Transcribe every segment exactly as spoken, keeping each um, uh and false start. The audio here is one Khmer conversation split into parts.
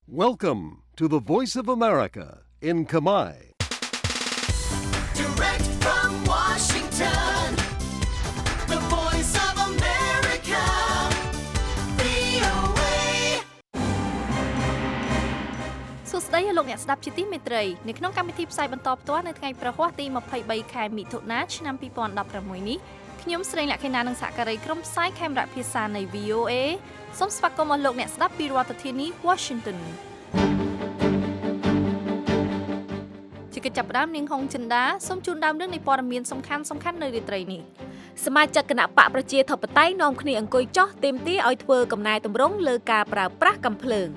Welcome to the Voice of America in Khmer. Direct from Washington, the Voice of America, វី អូ เอ សួស្តីលោកអ្នកស្ដាប់ជាទីមេត្រីនៅក្នុងកម្មវិធីផ្សាយបន្តផ្ទាល់នៅថ្ងៃប្រហ័សទីยี่สิบสามខែមិថុនាឆ្នាំยี่สิบสิบหกនេះខ្ញុំស្រីលក្ខិណានិងសហការីក្រុមផ្សាយខេមរៈភាសានៃ វី អូ เอ សូមស្វាគមន៍លោកអ្នកស្ដាប់ពីរដ្ឋធានី Washington ជាកិច្ចចាប់ផ្ដើមនាងហុងចិន្តាសូមជូនដើមរឿងនៃព័ត៌មានសំខាន់សំខាន់នៅរាត្រីនេះសមាជិកគណៈបកប្រជាធិបតេយ្យនាំគ្នាអង្គុយចុះទាមទារឲ្យធ្វើកំណែទម្រង់លើការប្រើប្រាស់កាំភ្លើង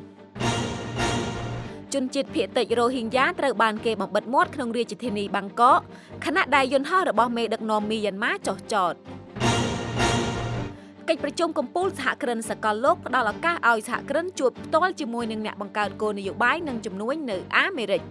ជនជាតិភាគតិចរ៉ូហីងយ៉ាត្រូវបានគេបំបិទមាត់ក្នុងរាជធានីបាងកកខណៈដែលយន្តហោះរបស់មេដឹកនាំមីយ៉ាន់ម៉ាចុះចតកិច្ចប្រជុំកំពូលសហគ្រិនសកលលោកផ្ដល់ឱកាសឲ្យសហគ្រិនជួបផ្ទាល់ជាមួយនឹងអ្នកបង្កើតគោលនយោបាយនិងជំនួយនៅអាមេរិក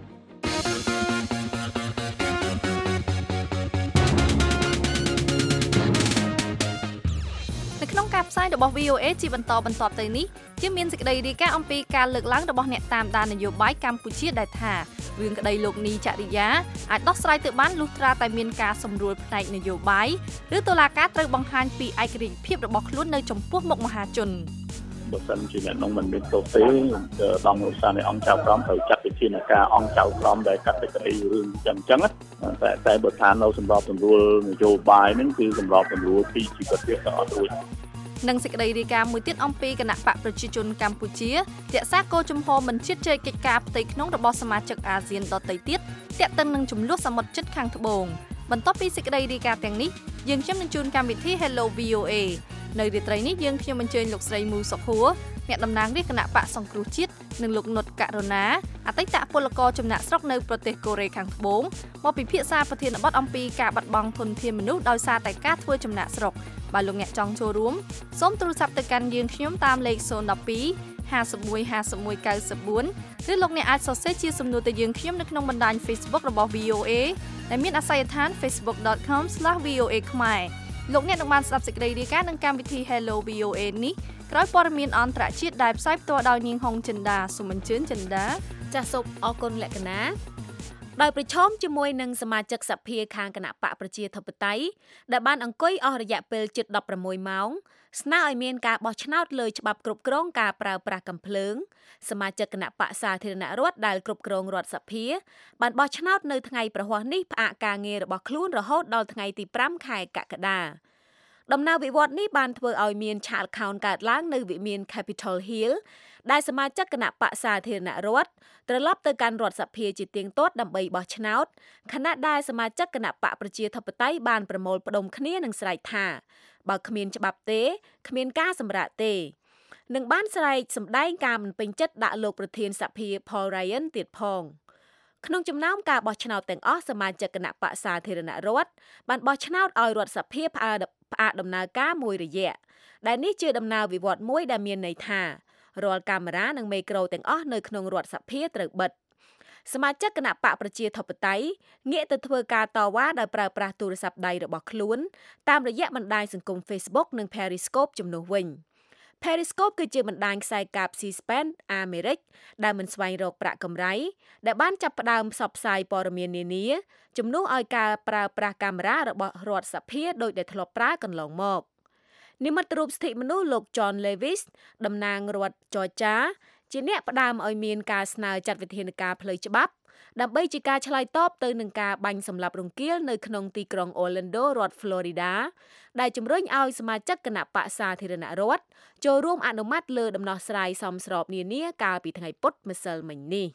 ក្នុងការផ្សាយរបស់ វី អូ เอ ជាបន្តបន្ទាប់ទៅនេះជាមានសេចក្តីរាយការណ៍អំពីការលើកឡើងរបស់អ្នកតាមដាននយោបាយកម្ពុជាដែលថារឿងក្តីលោកនីចរិយាអាចដោះស្រាយទៅបានលុះត្រាតែមានការសម្រួលផ្នែកនយោបាយឬតុលាការត្រូវបង្ហាញពីឯករាជ្យភាពរបស់ខ្លួននៅចំពោះមុខមហាជនបើសិនជាអ្នកនោះមិនមានទោសទេដល់លោកសានៃអង្គចៅក្រមត្រូវចាត់វិធានការអង្គចៅក្រមដែលកាត់សេចក្តីរឿងចឹងចឹងតែតែបើថានៅសម្រាប់សម្រួលនយោបាយហ្នឹងគឺសម្រាប់សម្រួលពីជីវិតវាក៏អត់រួចនិងសេចក្តីរាយការណ៍មួយទៀតអំពីគណៈបកប្រជាជនកម្ពុជារក្សាគោលជំហរមិនជិតជ្រែកកិច្ចការផ្ទៃក្នុងរបស់សមាជិកអាស៊ានដទៃទៀតទាក់ទងនឹងចំនួនសមុទ្រជិតខាងត្បូងបន្ទាប់ពីសេចក្តីរាយការណ៍ទាំងនេះយើងខ្ញុំនឹងជួនកម្មវិធី Hello វី អូ เอ នៅរាត្រីនេះយើងខ្ញុំអញ្ជើញលោកស្រីមូសុខួរអ្នកតំណាងរាជគណៈបកសង្គ្រោះជាតិនិងលោកនុតករុណាអតីតពលករចំណាក់ស្រុកនៅប្រទេសកូរ៉េខាងត្បូងមកពិភាក្សាប្រធានបទអំពីការបាត់បង់ធនធានមនុស្សដោយសារតែការធ្វើចំណាក់ស្រុកបើលោកអ្នកចង់ចូលរួមសូមទូរស័ព្ទទៅកាន់យើងខ្ញុំតាមលេខศูนย์ หนึ่ง สอง ห้า หนึ่ง ห้า หนึ่ง เก้า สี่ ឬលោកអ្នកអាចសរសេរជាសំណួរទៅយើងខ្ញុំនៅក្នុងបណ្ដាញ Facebook របស់ វី អូ เอ ដែលមានអាសយដ្ឋាន facebook dot com slash v o a khmer លោកអ្នកនឹងបានស្ដាប់សេចក្តីរាយការណ៍នឹងកម្មវិធី Hello វី អូ เอ នេះក្រោយព័ត៌មានអន្តរជាតិដែលផ្សាយផ្ទាល់ដោយនាងហុងចិន្តាសូមអញ្ជើញចិន្តាចាសសូមអរគុណលក្ខណាដោយប្រឈមជាមួយនឹងសមាជិកសភាខាងគណៈបកប្រជាធិបតេយ្យដែលបានអង្គុយអស់រយៈពេលជិតដប់ប្រាំមួយម៉ោងស្នើឲ្យមានការបោះឆ្នោតលើច្បាប់គ្រប់គ្រងការប្រើប្រាស់កាំភ្លើងសមាជិកគណៈបកសាធារណរដ្ឋដែលគ្រប់គ្រងរដ្ឋសភាបានបោះឆ្នោតនៅថ្ងៃប្រហ័សនេះផ្អាកការងាររបស់ខ្លួនរហូតដល់ថ្ងៃទីប្រាំខែកក្កដាដំណើរវិវត្តន៍នេះបានធ្វើឲ្យមានឆាកខោនកើតឡើងនៅវិមាន Capitol Hill ដែលសមាជិកគណៈបកសាធារណរដ្ឋត្រឡប់ទៅកាន់រដ្ឋសភាជាទៀងទាត់ដើម្បីបោះឆ្នោតខណៈដែលសមាជិកគណៈបកប្រជាធិបតេយ្យបានប្រមូលផ្ដុំគ្នានិងស្រែកថាបើគ្មានច្បាប់ទេគ្មានការសម្រាកទេនឹងបានស្រែកសម្ដែងការមិនពេញចិត្តដាក់លោកប្រធានសភា Paul Ryan ទៀតផងក្នុងចំណោមការបោះឆ្នោតទាំងអស់សមាជិកគណៈបកសាធារណរដ្ឋបានបោះឆ្នោតឲ្យរដ្ឋសភាផ្អាកផ្អាកដំណើរការមួយរយៈដែលនេះជាដំណើរវិវត្តន៍មួយដែលមានន័យថារាល់កាមេរ៉ានិងមេក្រូទាំងអស់នៅក្នុងរដ្ឋសភាត្រូវបិទសមាជិកគណៈបកប្រជាធិបតេយ្យងាកទៅធ្វើការតវ៉ាដោយប្រើប្រាស់ទូរស័ព្ទដៃរបស់ខ្លួនតាមរយៈបណ្ដាញសង្គម Facebook និង Periscope ជំនួសវិញ Periscope គឺជាបណ្ដាញខ្សែកាប C-SPAN អាមេរិកដែលមិនស្វែងរកប្រាក់កម្រៃដែលបានចាប់ផ្ដើមផ្សព្វផ្សាយព័ត៌មាននានាជំនួសឲ្យការប្រើប្រាស់កាមេរ៉ារបស់រដ្ឋសភាដោយដែលធ្លាប់ប្រើកន្លងមកនិមិត្តរូបសិទ្ធិមនុស្សលោក John Lewis តំណាងរដ្ឋ Georgia ជាអ្នកផ្ដើមឲ្យមានការស្នើចាត់វិធានការផ្លូវច្បាប់ដើម្បីជាការឆ្លើយតបទៅនឹងការបាញ់សម្លាប់រង្គាលនៅក្នុងទីក្រុង Orlando រដ្ឋ Florida ដែលជំរុញឲ្យសមាជិកគណៈបកសាធារណរដ្ឋចូលរួមអនុម័តលើដំណោះស្រាយសមស្របនានាកាលពីថ្ងៃពុធម្សិលមិញនេះ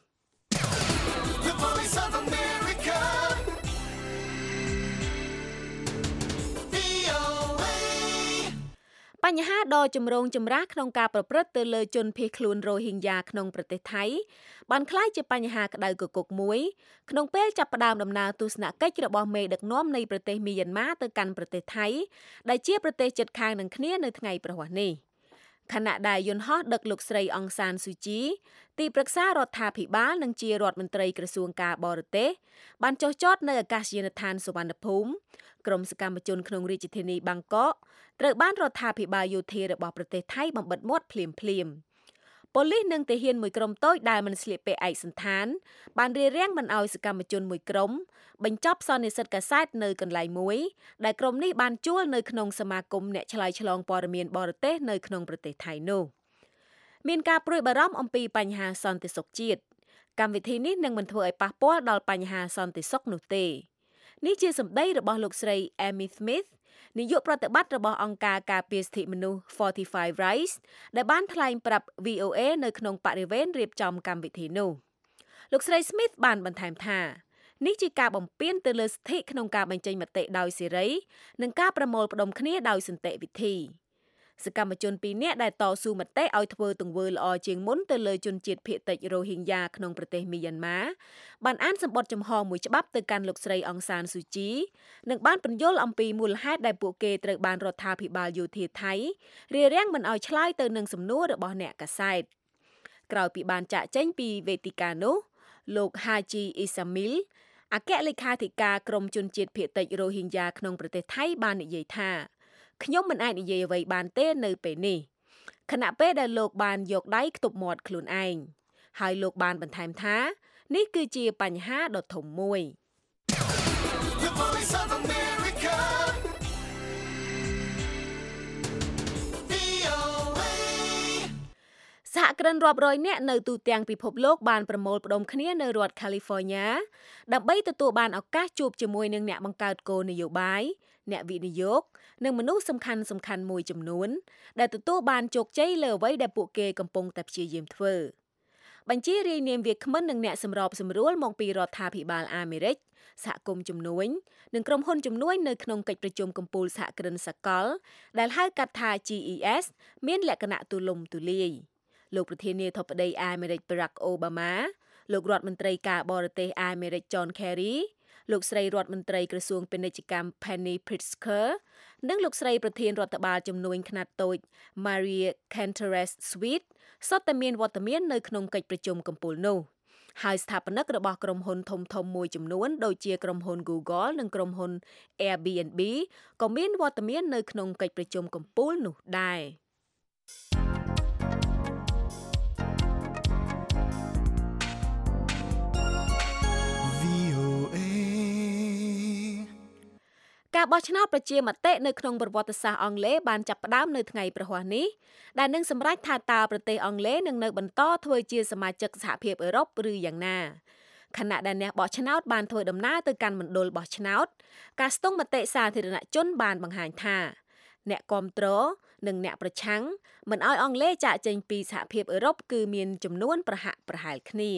បញ្ហាដ៏ចម្រូងចម្រាសក្នុងការប្រព្រឹត្តទៅលើជនភៀសខ្លួនរ៉ូហីងយ៉ាក្នុងប្រទេសថៃបានក្លាយជាបញ្ហាក្តៅគគុកមួយក្នុងពេលចាប់ផ្ដើមដំណើរទស្សនកិច្ចរបស់មេដឹកនាំនៃប្រទេសមីយ៉ាន់ម៉ាទៅកាន់ប្រទេសថៃដែលជាប្រទេសជិតខាងនឹងគ្នានៅថ្ងៃប្រហ័សនេះខណៈដែលយន្តហោះដឹកលោកស្រីអង្សានស៊ូជីទីប្រឹក្សារដ្ឋាភិបាលនិងជារដ្ឋមន្ត្រីក្រសួងការបរទេសបានចុះចតនៅអាកាសយានដ្ឋានសុវណ្ណភូមិក្រុមសកម្មជនក្នុងរាជធានីបាងកកត្រូវបានរដ្ឋាភិបាលយោធារបស់ប្រទេសថៃបំបិទមាត់ភ្លាមៗប៉ូលីសនិងទាហានមួយក្រុមតូចដែលមិនស្លៀកពាក់ឯកសណ្ឋានបានរារាំងមិនឲ្យសកម្មជនមួយក្រុមបញ្ចប់សន្និសីទកាសែតនៅកន្លែងមួយដែលក្រុមនេះបានជួលនៅក្នុងសមាគមអ្នកឆ្លើយឆ្លងព័ត៌មានបរទេសនៅក្នុងប្រទេសថៃនោះមានការព្រួយបារម្ភអំពីបញ្ហាសន្តិសុខជាតិកម្មវិធីនេះនឹងមិនធ្វើឲ្យប៉ះពាល់ដល់បញ្ហាសន្តិសុខនោះទេនេះជាសម្ដីរបស់លោកស្រី Amy Smith នាយកប្រតិបត្តិរបស់អង្គការការពារសិទ្ធិមនុស្ស Fortify Rights ដែលបានថ្លែងប្រាប់ V O A នៅក្នុងបរិវេណរៀបចំកម្មវិធីនោះលោកស្រី Smith បានបន្ថែមថានេះជាការបំពានទៅលើសិទ្ធិក្នុងការបញ្ចេញមតិដោយសេរីនិងការប្រមូលផ្ដុំគ្នាដោយសន្តិវិធីសកម្មជនពីរនាក់ដែលតស៊ូមតិឲ្យធ្វើទង្វើល្អជាងមុនទៅលើជនជាតិភាគតិចរ៉ូហីងយ៉ាក្នុងប្រទេសមីយ៉ាន់ម៉ាបានអានសម្បត្តិចំហមួយច្បាប់ទៅកាន់លោកស្រីអង្សានស៊ូជីនិងបានពន្យល់អំពីមូលហេតុដែលពួកគេត្រូវបានរដ្ឋាភិបាលយោធាថៃរារាំងមិនឲ្យឆ្លើយទៅនឹងសំណួររបស់អ្នកកាសែតក្រោយពីបានចាក់ចេញពីវេទិកានោះលោក Haji Ismail អគ្គលេខាធិការក្រមជនជាតិភាគតិចរ៉ូហីងយ៉ាក្នុងប្រទេសថៃបាននិយាយថាខ្ញុំមិនអាចនិយាយអ្វីបានទេនៅពេលនេះខណៈពេលដែលលោកបានយកដៃខ្ទប់មាត់ខ្លួនឯងហើយលោកបានបន្ថែមថានេះគឺជាបញ្ហាដ៏ធំមួយសហគ្រិនរាប់រយនាក់នៅទូទាំងពិភពលោកបានប្រមូលផ្ដុំគ្នានៅរដ្ឋ California ដើម្បីទទួលបានឱកាសជួបជាមួយនឹងអ្នកបង្កើតគោលនយោបាយអ្នកវិនិយោគនិងមនុស្សសំខាន់សំខាន់មួយចំនួនដែលទទួលបានជោគជ័យលើអ្វីដែលពួកគេកំពុងតែព្យាយាមធ្វើបញ្ជារាយនាមវាគ្មិននិងអ្នកសម្របសម្រួលមកពីរដ្ឋាភិបាលអាមេរិកសហគមន៍ជំនួញនិងក្រុមហ៊ុនជំនួញនៅក្នុងកិច្ចប្រជុំកំពូលសហគ្រិនសកលដែលហៅកាត់ថា G E S មានលក្ខណៈទូលំទូលាយលោកប្រធានាធិបតីអាមេរិក Barack Obama លោករដ្ឋមន្ត្រីការបរទេសអាមេរិក John Kerry លោកស្រីរដ្ឋមន្ត្រីក្រសួងពាណិជ្ជកម្ម Penny Pritzker និងលោកស្រីប្រធានរដ្ឋបាលជំនួញខ្នាតតូច Maria Canteras-Sweet សុទ្ធតែមានវត្តមាននៅក្នុងកិច្ចប្រជុំកំពូលនោះហើយស្ថាបនិករបស់ក្រុមហ៊ុនធំៗមួយចំនួនដូចជាក្រុមហ៊ុន Google និងក្រុមហ៊ុន Airbnb ក៏មានវត្តមាននៅក្នុងកិច្ចប្រជុំកំពូលនោះដែរការបោះឆ្នោតប្រជាមតិនៅក្នុងប្រវត្តិសាស្ត្រអង់គ្លេសបានចាប់ផ្ដើមនៅថ្ងៃព្រហស្បតិ៍នេះដែលនឹងសម្រេចថាតើប្រទេសអង់គ្លេសនឹងនៅបន្តធ្វើជាសមាជិកសហភាពអឺរ៉ុបឬយ៉ាងណាខណៈដែលអ្នកបោះឆ្នោតបានធ្វើដំណើរទៅកាន់មណ្ឌលបោះឆ្នោតការស្ទង់មតិសាធារណជនបានបង្ហាញថាអ្នកគាំទ្រនិងអ្នកប្រឆាំងមិនឲ្យអង់គ្លេសចាកចេញពីសហភាពអឺរ៉ុបគឺមានចំនួនប្រហាក់ប្រហែលគ្នា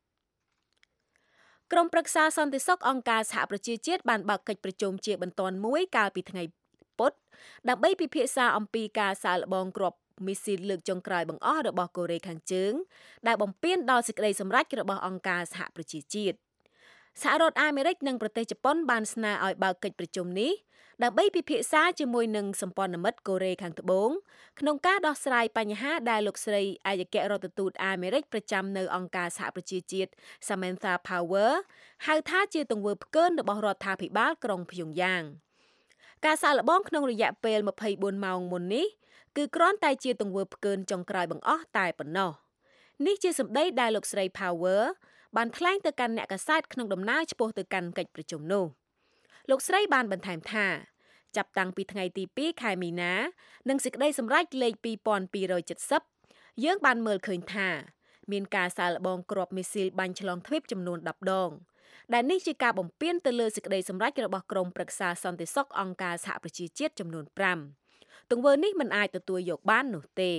ក្រុមប្រឹក្សាសន្តិសុខអង្គការសហប្រជាជាតិបានបើកកិច្ចប្រជុំជាបន្ទាន់មួយកាលពីថ្ងៃពុធដើម្បីពិភាក្សាអំពីការសាកល្បងគ្រាប់មីស៊ីលលើកចុងក្រោយបង្អស់របស់កូរ៉េខាងជើងដែលបំពានដល់សេចក្តីសម្រេចរបស់អង្គការសហប្រជាជាតិសហរដ្ឋអាមេរិកនិងប្រទេសជប៉ុនបានស្នើឲ្យបើកកិច្ចប្រជុំនេះដើម្បីពិភាក្សាជាមួយនឹងសម្ព័ន្ធមិត្តកូរ៉េខាងត្បូងក្នុងការដោះស្រាយបញ្ហាដែលលោកស្រីឯកអគ្គរដ្ឋទូតអាមេរិកប្រចាំនៅអង្គការសហប្រជាជាតិ Samantha Power ហៅថាជាទង្វើផ្កើនរបស់រដ្ឋាភិបាលក្រុងព្យុងយ៉ាងការសាកល្បងក្នុងរយៈពេលម្ភៃបួនម៉ោងមុននេះគឺគ្រាន់តែជាទង្វើផ្កើនចុងក្រោយបង្អស់តែប៉ុណ្ណោះនេះជាសម្ដីដែលលោកស្រី Power បានថ្លែងទៅកាន់អ្នកកាសែតក្នុងដំណើរឆ្ពោះទៅកាន់កិច្ចប្រជុំនោះលោកស្រីបានបន្ថែមថាចាប់តាំងពីថ្ងៃទីពីរខែមីនានិងសេចក្តីសម្រេចលេខពីរពាន់ពីររយเจ็ดសិបយើងបានមើលឃើញថាមានការសាកល្បងគ្រាប់មីស៊ីលបាញ់ឆ្លងទ្វីបចំនួនដប់ដងដែលនេះជាការបំពានទៅលើសេចក្តីសម្រេចរបស់ក្រុមប្រឹក្សាសន្តិសុខអង្គការសហប្រជាជាតិចំនួនប្រាំទង្វើនេះមិនអាចទទួលយកបាននោះទេ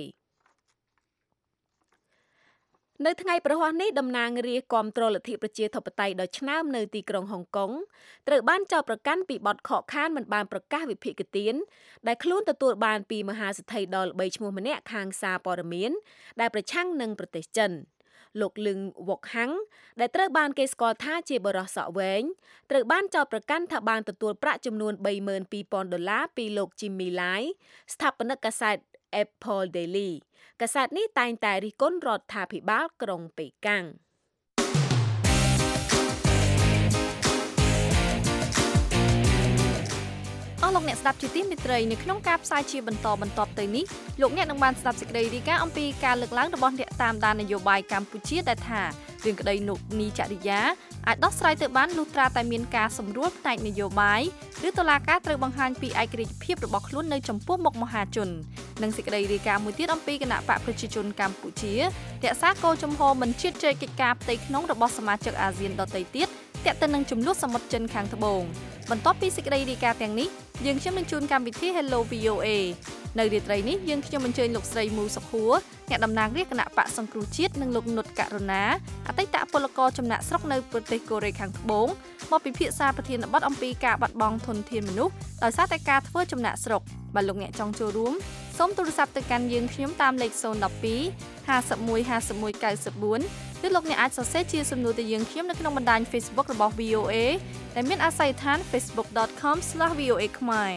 នៅថ្ងៃប្រហ័សនេះតំណាងរាស្ត្រគាំទ្រលទ្ធិប្រជាធិបតេយ្យដ៏ឆ្នើមនៅទីក្រុងហុងកុងត្រូវបានចោទប្រកាន់ពីបទខកខានមិនបានប្រកាសវិភាគទានដែលខ្លួនទទួលបានពីមហាសេដ្ឋីដ៏ល្បីឈ្មោះម្នាក់ខាងសារព័ត៌មានដែលប្រឆាំងនឹងប្រទេសចិនលោកលឹងវុកហាំងដែលត្រូវបានគេស្គាល់ថាជាបរិសុទ្ធសក់វែងត្រូវបានចោទប្រកាន់ថាបានទទួលប្រាក់ចំនួនបីម៉ឺនពីរពាន់ដុល្លារពីលោក Jimmy Lai ស្ថាបនិកកាសែត Apple Daily កាសែតនេះតែងតែរិះគន់រដ្ឋាភិបាលក្រុងប៉េកាំងអស់លោកអ្នកស្ដាប់ជាទីមេត្រីនៅក្នុងការផ្សាយជាបន្តបន្ទាប់ទៅនេះលោកអ្នកនឹងបានស្ដាប់សេចក្តីរាយការណ៍អំពីការលើកឡើងរបស់អ្នកតាមដាននយោបាយកម្ពុជាដែលថារឿងក្តីលោកនីចរិយាអាចដោះស្រាយទៅបានលុះត្រាតែមានការសម្រួលផ្នែកនយោបាយឬតុលាការត្រូវបង្ហាញពីឯករាជ្យភាពរបស់ខ្លួននៅចំពោះមុខមហាជននិងសេចក្តីរាយការណ៍មួយទៀតអំពីគណៈបកប្រជាជនកម្ពុជារក្សាគោលជំហរមិនជៀតជែកកិច្ចការផ្ទៃក្នុងរបស់សមាជិកអាស៊ានដទៃទៀតទាក់ទងនឹងចំនួនសមុទ្រចិនខាងត្បូងបន្ទាប់ពីសេចក្តីរាយការណ៍ទាំងនេះយើងខ្ញុំនឹងជូនកម្មវិធី Hello វី អូ เอ នៅរាត្រីនេះយើងខ្ញុំអញ្ជើញលោកស្រីមូសុខួរអ្នកតំណាងរាជគណៈបកសង្គ្រោះជាតិនិងលោកនុតករុណាអតីតពលករចំណាក់ស្រុកនៅប្រទេសកូរ៉េខាងត្បូងមកពិភាក្សាប្រធានបទអំពីការបាត់បង់ធនធានមនុស្សដោយសារតែការធ្វើចំណាក់ស្រុកបើលោកអ្នកចង់ចូលរួមសូមទូរស័ព្ទទៅកាន់យើងខ្ញុំតាមលេខศูนย์ หนึ่ง สอง ห้า หนึ่ง ห้า หนึ่ง เก้า สี่ឬលោកអ្នកអាចសរសេរជាសំណួរទៅយើងខ្ញុំនៅក្នុងបណ្ដាញ Facebook របស់ វី អូ เอ ដែលមានអាស័យដ្ឋាន เฟซบุ๊ก ดอท คอม ស្លាស វី អូ เอ ខ្មែរ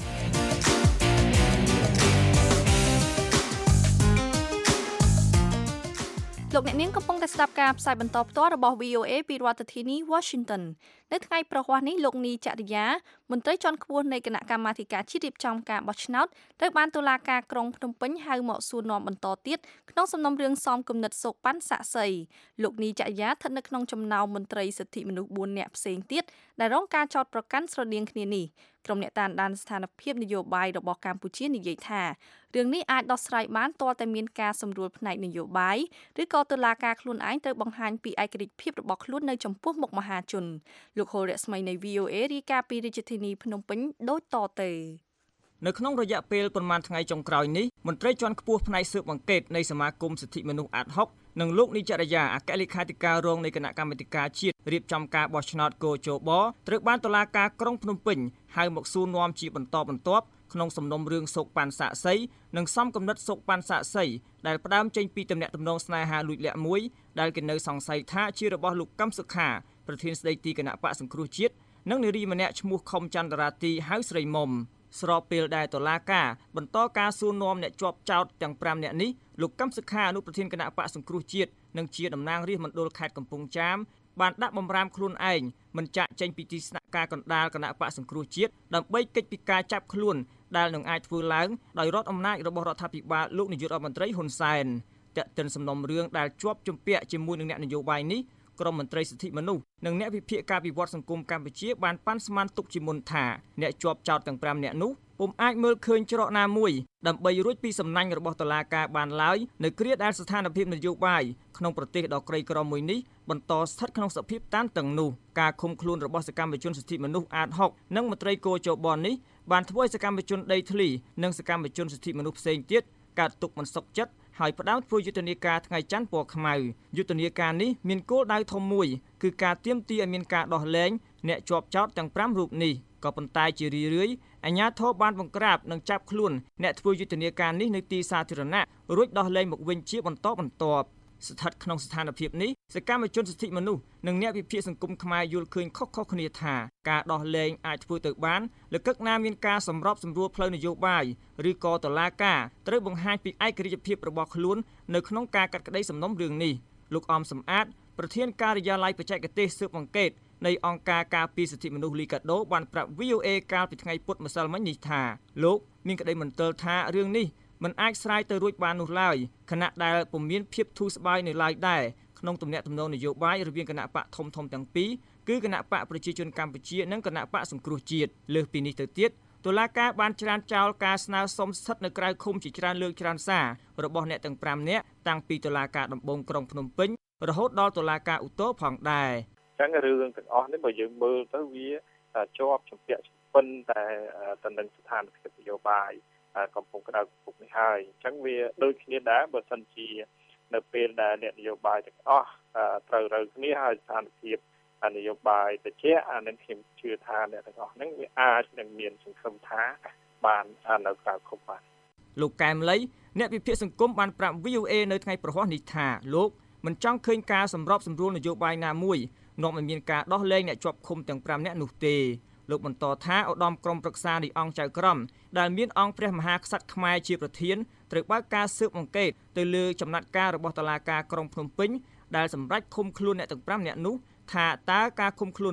លោកអ្នកនាងកំពុងតែស្ដាប់ការផ្សាយបន្តផ្ទាល់របស់ វី អូ เอ ពីរដ្ឋធានី Washington នៅថ្ងៃប្រហ័សនេះលោកនីចរិយាមន្ត្រីជាន់ខ្ពស់នៃគណៈកម្មាធិការជាតិរៀបចំការបោះឆ្នោតត្រូវបានតុលាការក្រុងភ្នំពេញហៅមកសួរនាំបន្តទៀតក្នុងសំណុំរឿងសំគំនិតសូកប៉ាន់សាក់សីលោកនីចរិយាស្ថិតនៅក្នុងចំណោមមន្ត្រីសិទ្ធិមនុស្សបួននាក់ផ្សេងទៀតដែលរងការចោទប្រកាន់ស្រដៀងគ្នានេះក្រុមអ្នកតាមដានស្ថានភាពនយោបាយរបស់កម្ពុជានិយាយថារឿងនេះអាចដោះស្រាយបានទាល់តែមានការសម្រួលផ្នែកនយោបាយឬក៏តុលាការខ្លួនឯងត្រូវបង្ហាញពីឯករាជ្យភាពរបស់ខ្លួននៅចំពោះមុខមហាជនលោកហូរស្មីនៃ វី អូ เอ រាយការណ៍ពីរាជធានីភ្នំពេញដូចតទៅនៅក្នុងរយៈពេលប្រមាណថ្ងៃចុងក្រោយនេះមន្ត្រីជាន់ខ្ពស់ផ្នែកស៊ើបអង្កេតនៃសមាគមសិទ្ធិមនុស្សអាត ហុក និងលោកនីចរិយាអគ្គលេខាធិការរងនៃគណៈកម្មាធិការជាតិរៀបចំការបោះឆ្នោតកោជបត្រូវបានតុលាការក្រុងភ្នំពេញហៅមកសួរនាំជាបន្តបន្ទាប់ក្នុងសំណុំរឿងសូកប៉ាន់សាក់សីនិងសំគំនិតសូកប៉ាន់សាក់សីដែលផ្ដើមចេញពីទំនាក់ទំនងស្នេហាលួចលាក់មួយដែលគេនៅសង្ស័យថាជារបស់លោកកឹមសុខាប្រធានស្ដីទីគណៈបកសង្គ្រោះជាតិនិងនារីម្នាក់ឈ្មោះខុមចន្ទរាទីហៅស្រីមុំស្របពេលដែលតុលាការបន្តការសួរនាំអ្នកជាប់ចោទទាំងប្រាំនាក់នេះលោកកឹមសុខាអនុប្រធានគណៈបកសង្គ្រោះជាតិនិងជាតំណាងរាស្ត្រមណ្ឌលខេត្តកំពង់ចាមបានដាក់បំរាមខ្លួនឯងមិនចាក់ចេញពីទីស្នាក់ការកណ្ដាលគណៈបកសង្គ្រោះជាតិដើម្បីគេចពីការចាប់ខ្លួនដែលនឹងអាចធ្វើឡើងដោយរដ្ឋអំណាចរបស់រដ្ឋាភិបាលលោកនាយករដ្ឋមន្ត្រីហ៊ុនសែនតែកតិនសំណុំរឿងដែលជាប់ជំពាក់ជាមួយនឹងអ្នកនយោបាយនេះក្រុមមន្ត្រីសិទ្ធិមនុស្សនិងអ្នកវិភាគការវិវត្តសង្គមកម្ពុជាបានប៉ាន់ស្មានទុកជាមុនថាអ្នកជាប់ចោទទាំងប្រាំនាក់នោះពុំអាចមើលឃើញច្រកណាមួយដើម្បីរួចពីសំណាញ់របស់តុលាការបានឡើយនៅគ្រាដែលស្ថានភាពនយោបាយក្នុងប្រទេសដ៏ក្រីក្រមួយនេះបន្តស្ថិតក្នុងសភាពតានតឹងនោះការឃុំខ្លួនរបស់សកម្មជនសិទ្ធិមនុស្សអាត ហុក និងមន្ត្រីគោជបនេះបានធ្វើឲ្យសកម្មជនដីធ្លីនិងសកម្មជនសិទ្ធិមនុស្សផ្សេងទៀតកើតទុកមិនសុខចិត្តហើយផ្ដើមធ្វើយុទ្ធនាការថ្ងៃច័ន្ទពណ៌ខ្មៅយុទ្ធនាការនេះមានគោលដៅធំមួយគឺការទាមទារឲ្យមានការដោះលែងអ្នកជាប់ចោទទាំងប្រាំរូបនេះក៏ប៉ុន្តែជារឿយៗអាជ្ញាធរបានបង្ក្រាបនិងចាប់ខ្លួនអ្នកធ្វើយុទ្ធនាការនេះនៅទីសាធារណៈរួចដោះលែងមកវិញជាបន្តបន្ទាប់ស្ថិតក្នុងស្ថានភាពនេះសកម្មជនសិទ្ធិមនុស្សនិងអ្នកវិភាគសង្គមខ្មែរយល់ឃើញខុសៗគ្នាថាការដោះលែងអាចធ្វើទៅបានលើកឹកណាមានការសម្របសម្រួលផ្លូវនយោបាយឬក៏តុលាការត្រូវបង្ហាញពីឯករាជ្យភាពរបស់ខ្លួននៅក្នុងការកាត់ក្តីសំណុំរឿងនេះលោកអមសំអាតប្រធានការិយាល័យបច្ចេកទេសស៊ើបអង្កេតនៃអង្គការការពារសិទ្ធិមនុស្សលីកាដូបានប្រាប់ វី អូ เอ កាលពីថ្ងៃពុធម្សិលមិញនេះថាលោកមានក្តីមន្ទិលថារឿងនេះមិនអាចស្រាយទៅរួចបាននោះឡើយខណៈដែលពុំមានភាពធូរស្បើយនៅឡើយដែរក្នុងទំនាក់ទំនងនយោបាយរវាងគណៈបកធំធំទាំងពីរគឺគណៈបកប្រជាជនកម្ពុជានិងគណៈបកសង្គ្រោះជាតិលើសពីនេះទៅទៀតតុលាការបានច្រានចោលការស្នើសុំស្ថិតនៅក្រៅឃុំជាច្រើនលើកច្រើនសាររបស់អ្នកទាំងប្រាំនាក់តាំងពីតុលាការដំបងក្រុងភ្នំពេញរហូតដល់តុលាការឧទ្ធរផងដែរអញ្ចឹងរឿងទាំងអស់នេះបើយើងមើលទៅវាជាប់ជំពាក់ប៉ុន្តែទៅនឹងស្ថានភាពនយោបាយកំពុងក្តៅកំពុងនេះហើយអញ្ចឹងវាដូចគ្នាដែរបើសិនជានៅពេលដែលអ្នកនយោបាយទាំងអស់ត្រូវរើគ្នាហើយស្ថានភាពនយោបាយតិចអានឹងខ្ញុំជឿថាអ្នកទាំងអស់ហ្នឹងវាអាចនឹងមានសង្ឃឹមថាបាននៅក្រៅឃុំបានលោកកែមលីអ្នកវិភាគសង្គមបានប្រាប់ វី អូ เอ នៅថ្ងៃប្រហ័សនេះថាលោកមិនចង់ឃើញការសម្របសម្រួលនយោបាយណាមួយនាំឲ្យមានការដោះលែងអ្នកជាប់ឃុំទាំងប្រាំនាក់នោះទេលោកបន្តថាឧត្តមក្រុមប្រឹក្សានៃអង្គចៅក្រមដែលមានអង្គព្រះមហាក្សត្រខ្មែរជាប្រធានត្រូវបើកការស៊ើបអង្កេតទៅលើចំណាត់ការរបស់តុលាការក្រុងភ្នំពេញដែលសម្រេចឃុំខ្លួនអ្នកទាំងប្រាំនាក់នោះថាតើការឃុំខ្លួននោះ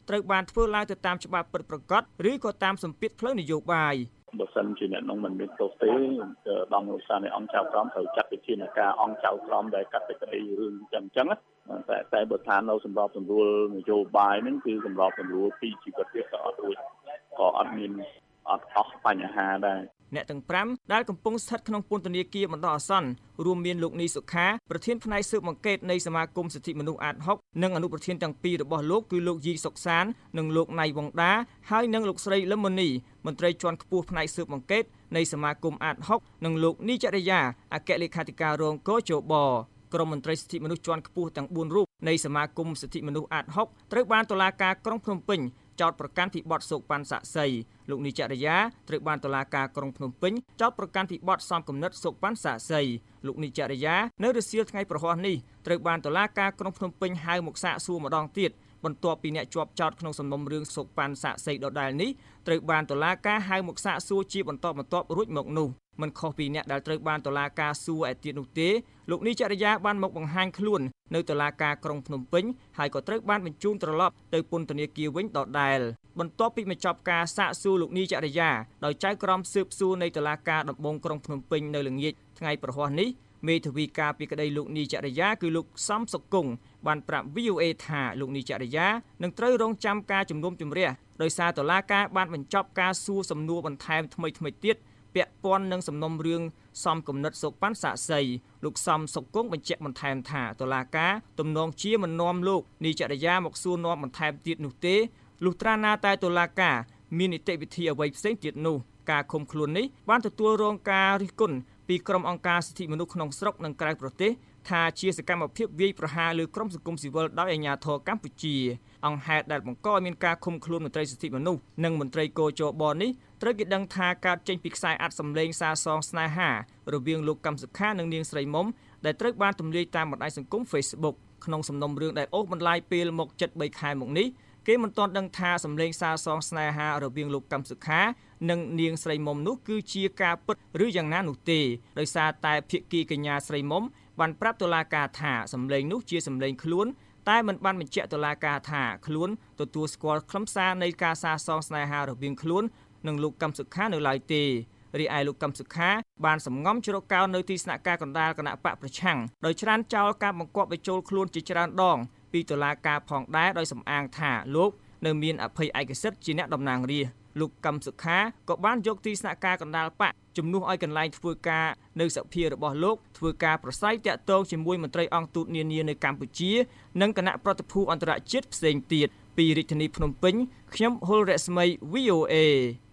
ត្រូវបានធ្វើឡើងទៅតាមច្បាប់ពិតប្រាកដឬក៏តាមសម្ពាធផ្លូវនយោបាយបើសិនជាអ្នកនោះមិនមានទោសទេដល់ឧស្សាហ៍នៃអង្គចៅក្រមត្រូវចាត់វិធានការអង្គចៅក្រមដែលកាត់សេចក្តីរឿងចឹងចឹងតែតែបើថានៅសម្របសម្រួលនយោបាយហ្នឹងគឺសម្របសម្រួលពីជីវិតវាក៏អត់រួចក៏អត់មានអត់អស់បញ្ហាដែរអ្នកទាំងប្រាំដែលកំពុងស្ថិតក្នុងពន្ធនាគារបណ្ដោះអាសន្នរួមមានលោកនីសុខាប្រធានផ្នែកស៊ើបអង្កេតនៃសមាគមសិទ្ធិមនុស្សអាតហុកនិងអនុប្រធានទាំងពីររបស់លោកគឺលោកយីសុកសាននិងលោកណៃវងដាហើយនិងលោកស្រីលឹមម៉ូនីមន្ត្រីជាន់ខ្ពស់ផ្នែកស៊ើបអង្កេតនៃសមាគមអាតហុកនិងលោកនីចរិយាអគ្គលេខាធិការរងកោជបក្រុមមន្ត្រីសិទ្ធិមនុស្សជាន់ខ្ពស់ទាំងបួនរូបនៃសមាគមសិទ្ធិមនុស្សអាតហុកត្រូវបានតុលាការក្រុងភ្នំពេញចោទប្រកាន់ពីបទសូកប៉ាន់សាក់សីលោកនីចរិយាត្រូវបានតុលាការក្រុងភ្នំពេញចោទប្រកាន់ពីបទសំគំនិតសូកប៉ាន់សាក់សីលោកនីចរិយានៅរសៀលថ្ងៃប្រហ័សនេះត្រូវបានតុលាការក្រុងភ្នំពេញហៅមកសាកសួរម្ដងទៀតបន្ទាប់ពីអ្នកជាប់ចោទក្នុងសំណុំរឿងសូកប៉ាន់សាក់សីដដែលនេះត្រូវបានតុលាការហៅមកសាកសួរជាបន្តបន្ទាប់រួចមកនោះមិនខុសពីអ្នកដែលត្រូវបានតុលាការសួរឯទៀតនោះទេលោកនីចរិយាបានមកបង្ហាញខ្លួននៅតុលាការក្រុងភ្នំពេញហើយក៏ត្រូវបានបញ្ជូនត្រឡប់ទៅពន្ធនាគារវិញដដែលបន្ទាប់ពីបញ្ចប់ការសាកសួរលោកនីចរិយាដោយចៅក្រមស៊ើបសួរនៃតុលាការដំបងក្រុងភ្នំពេញនៅល្ងាចថ្ងៃប្រហ័សនេះមេធាវីការពីក្តីលោកនីចរិយាគឺលោកសំសុគង្គបានប្រាប់ វី អូ អេ ថាលោកនីចរិយានឹងត្រូវរងចាំការជំនុំជម្រះដោយសារតុលាការបានបញ្ចប់ការសួរសំណួរបន្ថែមថ្មីថ្មីទៀតពាក់ព័ន្ធនឹងសំណុំរឿងសំគំនិតសូកប៉ាន់សាក់សីលោកសំសុគង្គបញ្ជាក់បន្ថែមថាតុលាការទំនងជាមិននាំលោកនីចរិយាមកសួរនាំបន្ថែមទៀតនោះទេលុះត្រាណាតែតុលាការមាននីតិវិធីអ្វីផ្សេងទៀតនោះការឃុំខ្លួននេះបានទទួលរងការរិះគន់ពីក្រុមអង្គការសិទ្ធិមនុស្សក្នុងស្រុកនិងក្រៅប្រទេសថាជាសកម្មភាពវាយប្រហារលើក្រុមសង្គមស៊ីវិលដោយអាជ្ញាធរកម្ពុជាអង្គហេតុដែលបង្កឲ្យមានការឃុំខ្លួនមន្ត្រីសិទ្ធិមនុស្សនិងមន្ត្រីកោជបនេះត្រូវគេដឹងថាកើតចេញពីខ្សែអាត់សម្លេងសារសងស្នេហារវាងលោកកឹមសុខានិងនាងស្រីមុំដែលត្រូវបានទម្លាយតាមបណ្ដាញសង្គម Facebook ក្នុងសំណុំរឿងដែលអូសបន្លាយពេលមកជិតបីខែមកនេះគេមិនទាន់ដឹងថាសម្លេងសារសងស្នេហារវាងលោកកឹមសុខានិងនាងស្រីមុំនោះគឺជាការពិតឬយ៉ាងណានោះទេដោយសារតែភាគីកញ្ញាស្រីមុំបានប្រាប់តុលាការថាសម្លេងនោះជាសម្លេងខ្លួនតែមិនបានបញ្ជាក់តុលាការថាខ្លួនទទួលស្គាល់ខ្លឹមសារនៃការសារសងស្នេហារវាងខ្លួននិងលោកកឹមសុខានៅឡើយទេរីឯលោកកឹមសុខាបានសម្ងំជ្រកកោននៅទីស្នាក់ការកណ្ដាលគណៈបកប្រឆាំងដោយច្រានចោលការបង្គាប់បញ្ចូលខ្លួនជាច្រើនដងពីតុលាការផងដែរដោយសំអាងថាលោកនៅមានអភ័យឯកសិទ្ធិជាអ្នកតំណាងរាស្ត្រលោកកឹមសុខាក៏បានយកទីស្នាក់ការកណ្ដាលបកជំនួសឲ្យកន្លែងធ្វើការនៅសភារបស់លោកធ្វើការប្រស័យតាក់ទងជាមួយមន្ត្រីអង្គទូតនានានៅកម្ពុជានិងគណៈប្រតិភូអន្តរជាតិផ្សេងទៀតពីរាជធានីភ្នំពេញខ្ញុំហុលរស្មី វី អូ អេ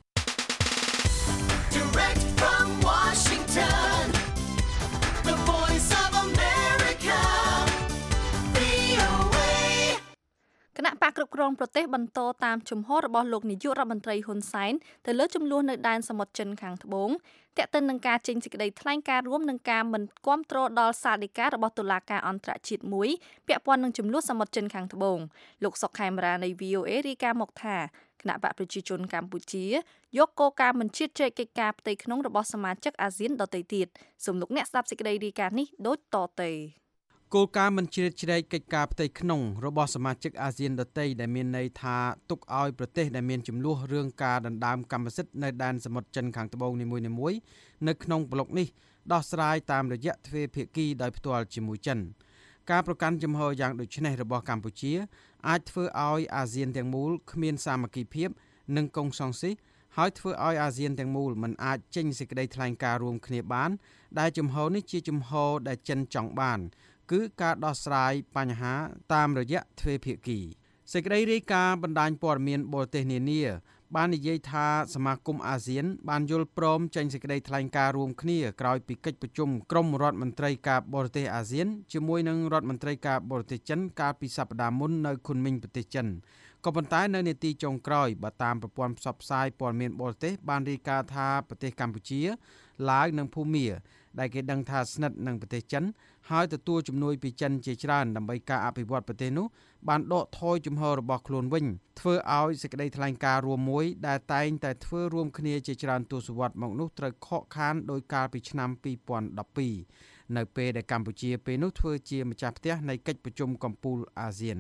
Direct from Washington The Voice of America វី អូ អេគណៈបកគ្រប់គ្រងប្រទេសបន្តតាមជំហររបស់លោកនាយករដ្ឋមន្ត្រីហ៊ុនសែនទៅលើចំនួននៅដែនសមុទ្រចិនខាងត្បូងទាក់ទិននឹងការចេញសេចក្តីថ្លែងការណ៍រួមនឹងការមិនគាំទ្រដល់សាលដីការបស់តុលាការអន្តរជាតិមួយពាក់ព័ន្ធនឹងចំនួនសមុទ្រចិនខាងត្បូងលោកសុកខេមរានៃ វី អូ អេ រាយការណ៍មកថាគណៈបកប្រជាជនកម្ពុជាយកគោលការណ៍មិនជៀតជ្រែកកិច្ចការផ្ទៃក្នុងរបស់សមាជិកអាស៊ានដទៃទៀតសូមលោកអ្នកស្ដាប់សេចក្តីរាយការណ៍នេះដូចតទៅគោលការណ៍មិនជ្រៀតជ្រែកកិច្ចការផ្ទៃក្នុងរបស់សមាជិកអាស៊ានដទៃដែលមានន័យថាទុកឲ្យប្រទេសដែលមានចំនួនរឿងការដណ្ដើមកម្មសិទ្ធិនៅដែនសមុទ្រចិនខាងត្បូងនីមួយៗនៅក្នុងប្លុកនេះដោះស្រាយតាមរយៈទ្វេភាគីដោយផ្ទាល់ជាមួយចិនការប្រកាន់ជំហរយ៉ាងដូចនេះរបស់កម្ពុជាអាចធ្វើឲ្យអាស៊ានទាំងមូលគ្មានសាមគ្គីភាពនិងកុងសង្ស៊ីសហើយធ្វើឲ្យអាស៊ានទាំងមូលមិនអាចចេញសេចក្តីថ្លែងការណ៍រួមគ្នាបានដែលជំហរនេះជាជំហរដែលចិនចង់បានគឺការដោះស្រាយបញ្ហាតាមរយៈទ្វេភាគីសេចក្តីរាយការណ៍បណ្ដាញព័ត៌មានបរទេសនានាបាននិយាយថាសមាគមអាស៊ានបានយល់ព្រមចេញសេចក្តីថ្លែងការណ៍រួមគ្នាក្រោយពីកិច្ចប្រជុំក្រុមរដ្ឋមន្ត្រីការបរទេសអាស៊ានជាមួយនឹងរដ្ឋមន្ត្រីការបរទេសចិនកាលពីសប្តាហ៍មុននៅខុនមីងប្រទេសចិនក៏ប៉ុន្តែនៅនាទីចុងក្រោយបើតាមប្រព័ន្ធផ្សព្វផ្សាយព័ត៌មានបរទេសបានរាយការណ៍ថាប្រទេសកម្ពុជាឡាវនិងភូមាដែលគេដឹងថាស្និទ្ធនឹងប្រទេសចិនហើយទទួលជំនួយពីចិនជាច្រើនដើម្បីការអភិវឌ្ឍប្រទេសនោះបានដកថយជំហររបស់ខ្លួនវិញធ្វើឲ្យសេចក្តីថ្លែងការណ៍រួមមួយដែលតែងតែធ្វើរួមគ្នាជាច្រើនទសវត្សរ៍មកនោះត្រូវខកខានដោយកាលពីឆ្នាំពីរពាន់ដប់ពីរនៅពេលដែលកម្ពុជាពេលនោះធ្វើជាម្ចាស់ផ្ទះនៃកិច្ចប្រជុំកំពូលអាស៊ាន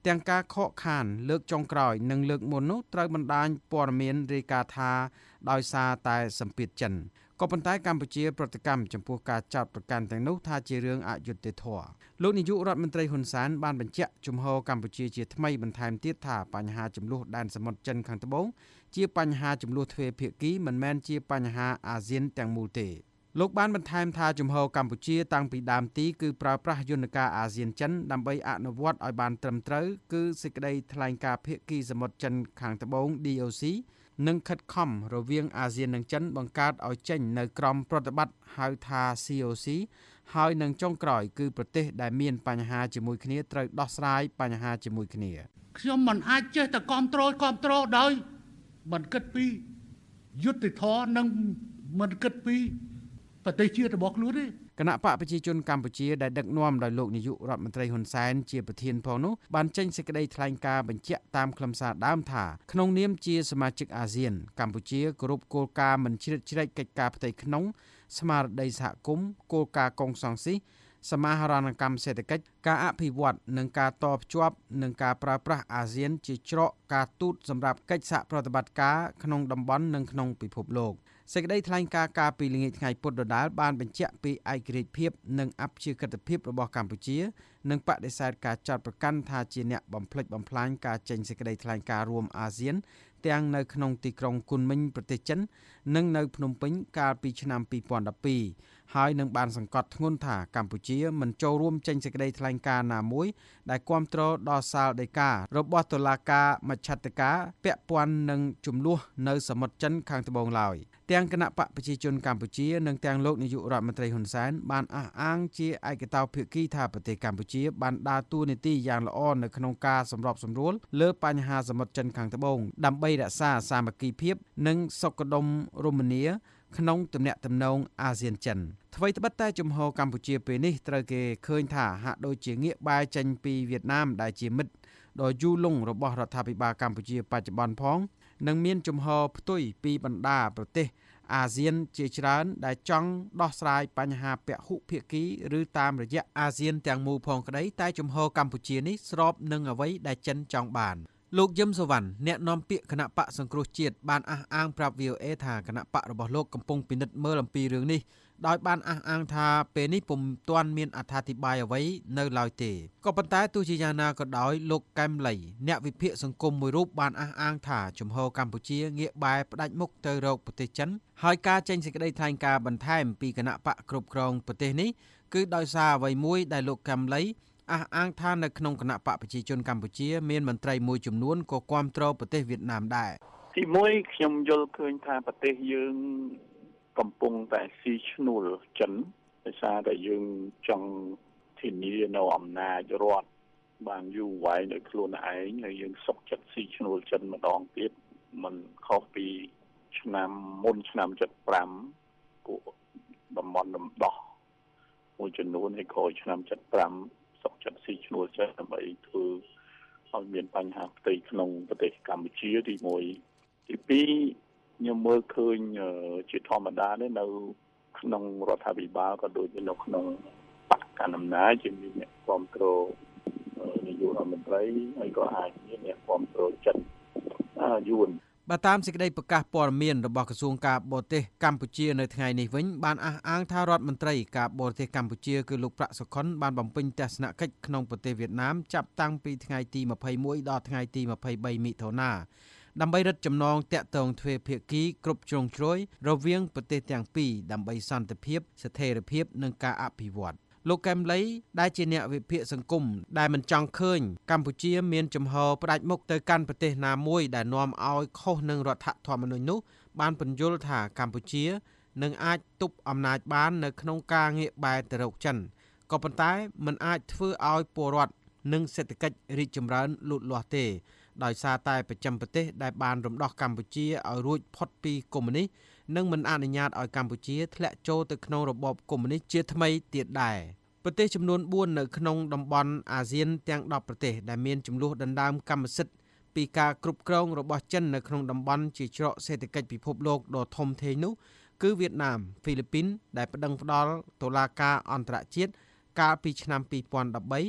ទាំងការខកខានលើកចុងក្រោយនិងលើកមុននោះត្រូវបណ្ដាញព័ត៌មានរាយការណ៍ថាដោយសារតែសម្ពាធចិនក៏ប៉ុន្តែកម្ពុជាប្រតិកម្មចំពោះការចោទប្រកាន់ទាំងនោះថាជារឿងអយុត្តិធម៌លោកនាយករដ្ឋមន្ត្រីហ៊ុនសែនបានបញ្ជាក់ជំហរកម្ពុជាជាថ្មីបន្ថែមទៀតថាបញ្ហាចំនួនដែនសមុទ្រចិនខាងត្បូងជាបញ្ហាចំនួនទ្វេភាគីមិនមែនជាបញ្ហាអាស៊ានទាំងមូលទេលោកបានបន្ថែមថាជំហរកម្ពុជាតាំងពីដើមទីគឺប្រើប្រាស់យន្តការអាស៊ានចិនដើម្បីអនុវត្តឲ្យបានត្រឹមត្រូវគឺសេចក្តីថ្លែងការណ៍ភាគីសមុទ្រចិនខាងត្បូង D O C និងខិតខំរវាងអាស៊ាននិងចិនបង្កើតឲ្យចេញនៅក្រមប្រតិបត្តិហៅថា C O C ហើយនឹងចុងក្រោយគឺប្រទេសដែលមានបញ្ហាជាមួយគ្នាត្រូវដោះស្រាយបញ្ហាជាមួយគ្នាខ្ញុំមិនអាចចេះតែគ្រប់គ្រងគ្រប់គ្រងដោយមិនគិតពីយុទ្ធធម៌និងមិនគិតពីប្រទេសជាតិរបស់ខ្លួនទេគណៈបកប្រជាជនកម្ពុជាដែលដឹកនាំដោយលោកនាយករដ្ឋមន្ត្រីហ៊ុនសែនជាប្រធានផងនោះបានចេញសេចក្តីថ្លែងការណ៍បញ្ជាក់តាមខ្លឹមសារដើមថាក្នុងនាមជាសមាជិកអាស៊ានកម្ពុជាគោរពគោលការណ៍មិនជ្រៀតជ្រែកកិច្ចការផ្ទៃក្នុងស្មារតីសហគមន៍គោលការណ៍កុងសង្ស៊ីសមាហរណកម្មសេដ្ឋកិច្ចការអភិវឌ្ឍនិងការតភ្ជាប់និងការប្រើប្រាស់អាស៊ានជាច្រកការទូតសម្រាប់កិច្ចសហប្រតិបត្តិការក្នុងតំបន់និងក្នុងពិភពលោកសេចក្តីថ្លែងការណ៍ការពីល្ងាចថ្ងៃពុធដដែលបានបញ្ជាក់ពីឯករាជ្យភាពនិងអព្យាក្រឹតភាពរបស់កម្ពុជានិងបដិសេធការចាត់ប្រកាន់ថាជាអ្នកបំផ្លិចបំផ្លាញការចេញសេចក្តីថ្លែងការណ៍រួមអាស៊ានទាំងនៅក្នុងទីក្រុងគុនមិញប្រទេសចិននិងនៅភ្នំពេញកាលពីឆ្នាំពីរពាន់ដប់ពីរហើយនឹងបានសង្កត់ធ្ងន់ថាកម្ពុជាមិនចូលរួមចេញសេចក្តីថ្លែងការណ៍ណាមួយដែលគាំទ្រដល់សាលដីការបស់តុលាការមជ្ឈត្តការពាក់ព័ន្ធនឹងចំនួននៅសមុទ្រចិនខាងត្បូងឡើយទាំងគណៈបកប្រជាជនកម្ពុជានិងទាំងលោកនាយករដ្ឋមន្ត្រីហ៊ុនសែនបានអះអាងជាឯកតោភាគីថាប្រទេសកម្ពុជាបានដើរតួនាទីយ៉ាងល្អនៅក្នុងការសម្របសម្រួលលើបញ្ហាសមុទ្រចិនខាងត្បូងដើម្បីរក្សាសាមគ្គីភាពនិងសុខដុមរមនាក្នុងទំនាក់ទំនងអាស៊ានចិនថ្មីត្បិតតែជំហរកម្ពុជាពេលនេះត្រូវគេឃើញថាហាក់ដូចជាងាកបែរចេញពីវៀតណាមដែលជាមិត្តដ៏យូរលង់របស់រដ្ឋាភិបាលកម្ពុជាបច្ចុប្បន្នផងនិងមានជំហរផ្ទុយពីបណ្ដាប្រទេសអាស៊ានជាច្រើនដែលចង់ដោះស្រាយបញ្ហាពហុភាគីឬតាមរយៈអាស៊ានទាំងមូលផងក្តីតែជំហរកម្ពុជានេះស្របនឹងអ្វីដែលចិនចង់បានលោកយឹមសុវណ្ណអ្នកនាំពាក្យគណៈបកសង្គ្រោះជាតិបានអះអាងប្រាប់ V O A ថាគណៈបករបស់លោកកំពុងពិនិត្យមើលអំពីរឿងនេះដោយបានអះអាងថាពេលនេះពុំទាន់មានអត្ថាធិប្បាយអ្វីនៅឡើយទេក៏ប៉ុន្តែទោះជាយ៉ាងណាក៏ដោយលោកកែមលីអ្នកវិភាគសង្គមមួយរូបបានអះអាងថាជំហរកម្ពុជាងាកបែរផ្ដាច់មុខទៅរកប្រទេសចិនហើយការចេញសេចក្តីថ្លែងការណ៍បន្ថែមពីគណៈបកគ្រប់គ្រងប្រទេសនេះគឺដោយសារអ្វីមួយដែលលោកកែមលីអះអាងថានៅក្នុងគណៈបកប្រជាជនកម្ពុជាមានមន្ត្រីមួយចំនួនក៏គាំទ្រប្រទេសវៀតណាមដែរទីមួយខ្ញុំយល់ឃើញថាប្រទេសយើងកំពុងតែស៊ីឈ្នួលចិនដោយសារតែយើងចង់ធានានៅអំណាចរដ្ឋបានយូរវែងដោយខ្លួនឯងហើយយើងសុខចិត្តស៊ីឈ្នួលចិនម្ដងទៀតមិនខុសពីឆ្នាំមុនឆ្នាំเจ็ดสิบห้าពួកតំបន់ដំដោះមួយចំនួនហើយក្រោយឆ្នាំเจ็ดสิบห้าសុខចិត្តស៊ីឈ្នួលចិនដើម្បីធ្វើឲ្យមានបញ្ហាផ្ទៃក្នុងប្រទេសកម្ពុជាទីមួយទីពីរខ្ញុំមើលឃើញជាធម្មតាដែរនៅក្នុងរដ្ឋាភិបាលក៏ដូចជានៅក្នុងបកកណ្ដាលអំណាចជាមានអ្នកគ្រប់គ្រងនាយករដ្ឋមន្ត្រីហើយក៏អាចមានអ្នកគ្រប់គ្រងចិនយួនបើតាមសេចក្តីប្រកាសព័ត៌មានរបស់ក្រសួងការបរទេសកម្ពុជានៅថ្ងៃនេះវិញបានអះអាងថារដ្ឋមន្ត្រីការបរទេសកម្ពុជាគឺលោកប្រាក់សុខុនបានបំពេញទស្សនកិច្ចក្នុងប្រទេសវៀតណាមចាប់តាំងពីថ្ងៃទីម្ភៃមួយដល់ថ្ងៃទីម្ភៃបីមិថុនាដើម្បីរឹតចំណងតាក់ទងទ្វេភាគីគ្រប់ជ្រុងជ្រោយរវាងប្រទេសទាំងពីរដើម្បីសន្តិភាពស្ថិរភាពនិងការអភិវឌ្ឍលោកកែមលីដែលជាអ្នកវិភាគសង្គមដែលមិនចង់ឃើញកម្ពុជាមានចំហផ្ដាច់មុខទៅកាន់ប្រទេសណាមួយដែលនាំឲ្យខុសនឹងរដ្ឋធម្មនុញ្ញនោះបានពន្យល់ថាកម្ពុជានឹងអាចទប់អំណាចបាននៅក្នុងការងាកបែរទៅរកចិនក៏ប៉ុន្តែមិនអាចធ្វើឲ្យពលរដ្ឋនិងសេដ្ឋកិច្ចរីកចម្រើនលូតលាស់ទេដោយសារតែប្រចាំប្រទេសដែលបានរំដោះកម្ពុជាឲ្យរួចផុតពីកុម្មុយនីសនិងមិនអនុញ្ញាតឲ្យកម្ពុជាធ្លាក់ចូលទៅក្នុងរបបកុម្មុយនីសជាថ្មីទៀតដែរប្រទេសចំនួនបួននៅក្នុងតំបន់អាស៊ានទាំងដប់ប្រទេសដែលមានចំនួនដណ្ដើមកម្មសិទ្ធិពីការគ្រប់គ្រងរបស់ចិននៅក្នុងតំបន់ជាច្រកសេដ្ឋកិច្ចពិភពលោកដ៏ធំធេងនោះគឺវៀតណាមហ្វីលីពីនដែលប្តឹងផ្តល់តុលាការអន្តរជាតិកាលពីឆ្នាំពីរពាន់ដប់បី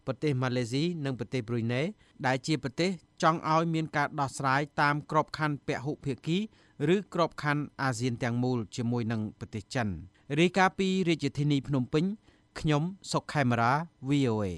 ប្រទេសម៉ាឡេស៊ីនិងប្រទេសប្រ៊ុយណេដែលជាប្រទេសចង់ឲ្យមានការដោះស្រាយតាមក្របខ័ណ្ឌពហុភាគីឬក្របខ័ណ្ឌអាស៊ានទាំងមូលជាមួយនឹងប្រទេសចិនរាយការណ៍ពីរាជធានីភ្នំពេញខ្ញុំសុកខេមរា V O A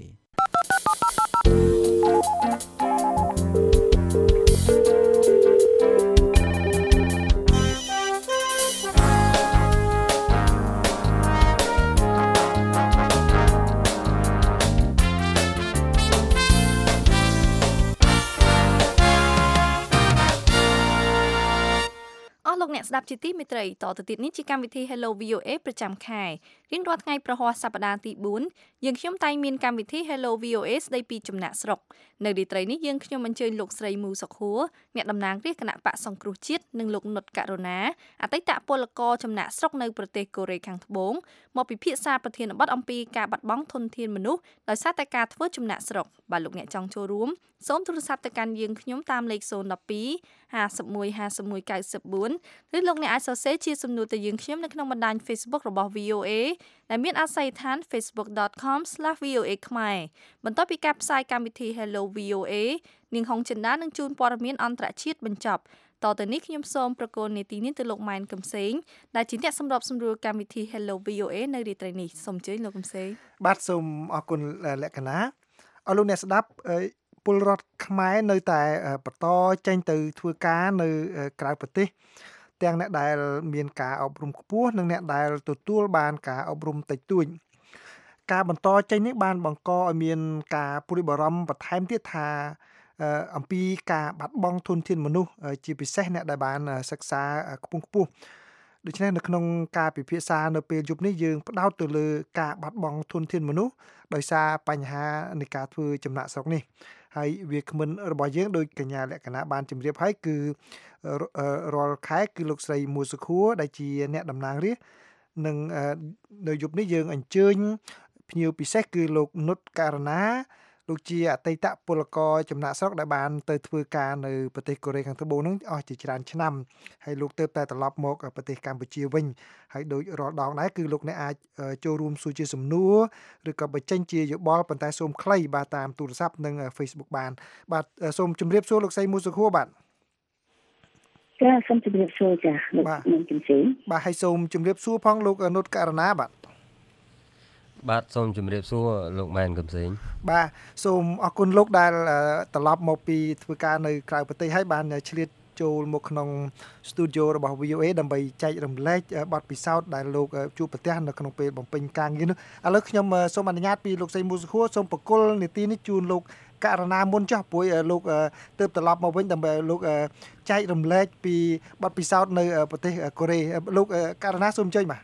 អ្នកស្ដាប់ជាទីមេត្រីតទៅទៀតនេះជាកម្មវិធី Hello វី អូ เอ ប្រចាំខែរៀងរាល់ថ្ងៃប្រហ័សសប្តាហ៍ទីបួនយើងខ្ញុំតែងមានកម្មវិធី Hello វី អូ เอ ស្ដីពីចំណាក់ស្រុកនៅរាត្រីនេះយើងខ្ញុំអញ្ជើញលោកស្រីមូសុខួរអ្នកតំណាងរាជគណៈបកសង្គ្រោះជាតិនិងលោកនុតករុណាអតីតពលករចំណាក់ស្រុកនៅប្រទេសកូរ៉េខាងត្បូងមកពិភាក្សាប្រធានបទអំពីការបាត់បង់ធនធានមនុស្សដោយសារតែការធ្វើចំណាក់ស្រុកបើលោកអ្នកចង់ចូលរួមសូមទូរស័ព្ទទៅកាន់យើងខ្ញុំតាមលេខศูนย์ หนึ่ง สอง ห้า หนึ่ง หนึ่ง ห้า หนึ่ง เก้า สี่ឬលោកអ្នកអាចសរសេរជាសំណួរទៅយើងខ្ញុំនៅក្នុងបណ្ដាញ Facebook របស់ V O A ដែលមានអាស័យដ្ឋាន facebook dot com slash v o a ខ្មែរបន្ទាប់ពីការផ្សាយកម្មវិធី Hello វី អូ เอ នាងហុងចិន្តានឹងជូនព័ត៌មានអន្តរជាតិបញ្ចប់តទៅនេះខ្ញុំសូមប្រកល់នីតិនេះទៅលោកម៉ែនកំសែងដែលជាអ្នកសម្របសម្រួលកម្មវិធី Hello វី អូ เอ នៅរាត្រីនេះសូមអញ្ជើញលោកកំសែងបាទសូមអរគុណលក្ខណៈអរលោកអ្នកស្ដាប់ពលរដ្ឋខ្មែរនៅតែបន្តចេញទៅធ្វើការនៅក្រៅប្រទេសទាំងអ្នកដែលមានការអប់រំខ្ពស់និងអ្នកដែលទទួលបានការអប់រំតិចតួចការបន្តចេញនេះបានបង្កឲ្យមានការព្រួយបារម្ភបន្ថែមទៀតថាអំពីការបាត់បង់ធនធានមនុស្សជាពិសេសអ្នកដែលបានសិក្សាខ្ពង់ខ្ពស់ដូច្នេះនៅក្នុងការពិភាក្សានៅពេលយប់នេះយើងផ្ដោតទៅលើការបាត់បង់ធនធានមនុស្សដោយសារបញ្ហានៃការធ្វើចំណាក់ស្រុកនេះហើយវាគ្មិនរបស់យើងដោយកញ្ញាលក្ខណៈបានជម្រាបហើយគឺរាល់ខែគឺលោកស្រីមូសុខួរដែលជាអ្នកតំណាងរាស្ត្រនិងនៅយប់នេះយើងអញ្ជើញភ្ញៀវពិសេសគឺលោកនុតករណាលោកជាអតីតពលករចំណាក់ស្រុកដែលបានទៅធ្វើការនៅប្រទេសកូរ៉េខាងត្បូងនឹងអស់ជាច្រើនឆ្នាំហើយលោកទើបតែត្រឡប់មកប្រទេសកម្ពុជាវិញហើយដូចរាល់ដងដែរគឺលោកអ្នកអាចចូលរួមសួរជាសំណួរឬក៏បញ្ចេញជាយោបល់ប៉ុន្តែសូមខ្លីបាទតាមទូរស័ព្ទនិង Facebook បានបាទសូមជម្រាបសួរលោកស្រីមូសុខួរបាទចាសូមជម្រាបសួរចាលោកនាងជំសីបាទហើយសូមជម្រាបសួរផងលោកនុតករណាបាទបាទសូមជម្រាបសួរលោកម៉ែនកំសែងបាទសូមអរគុណលោកដែលត្រឡប់មកពីធ្វើការនៅក្រៅប្រទេសហើយបានឆ្លៀតចូលមកក្នុង studio របស់ V O A ដើម្បីចែករំលែកបទពិសោធន៍ដែលលោកជួបប្រទះនៅក្នុងពេលបំពេញការងារនោះឥឡូវខ្ញុំសូមអនុញ្ញាតពីលោកស្រីមូសុខួរសូមបកគលនីតិនេះជូនលោកករណាមុនចុះព្រោះលោកទើបត្រឡប់មកវិញដើម្បីលោកចែករំលែកពីបទពិសោធន៍នៅប្រទេសកូរ៉េលោកករណាសូមអញ្ជើញបាទ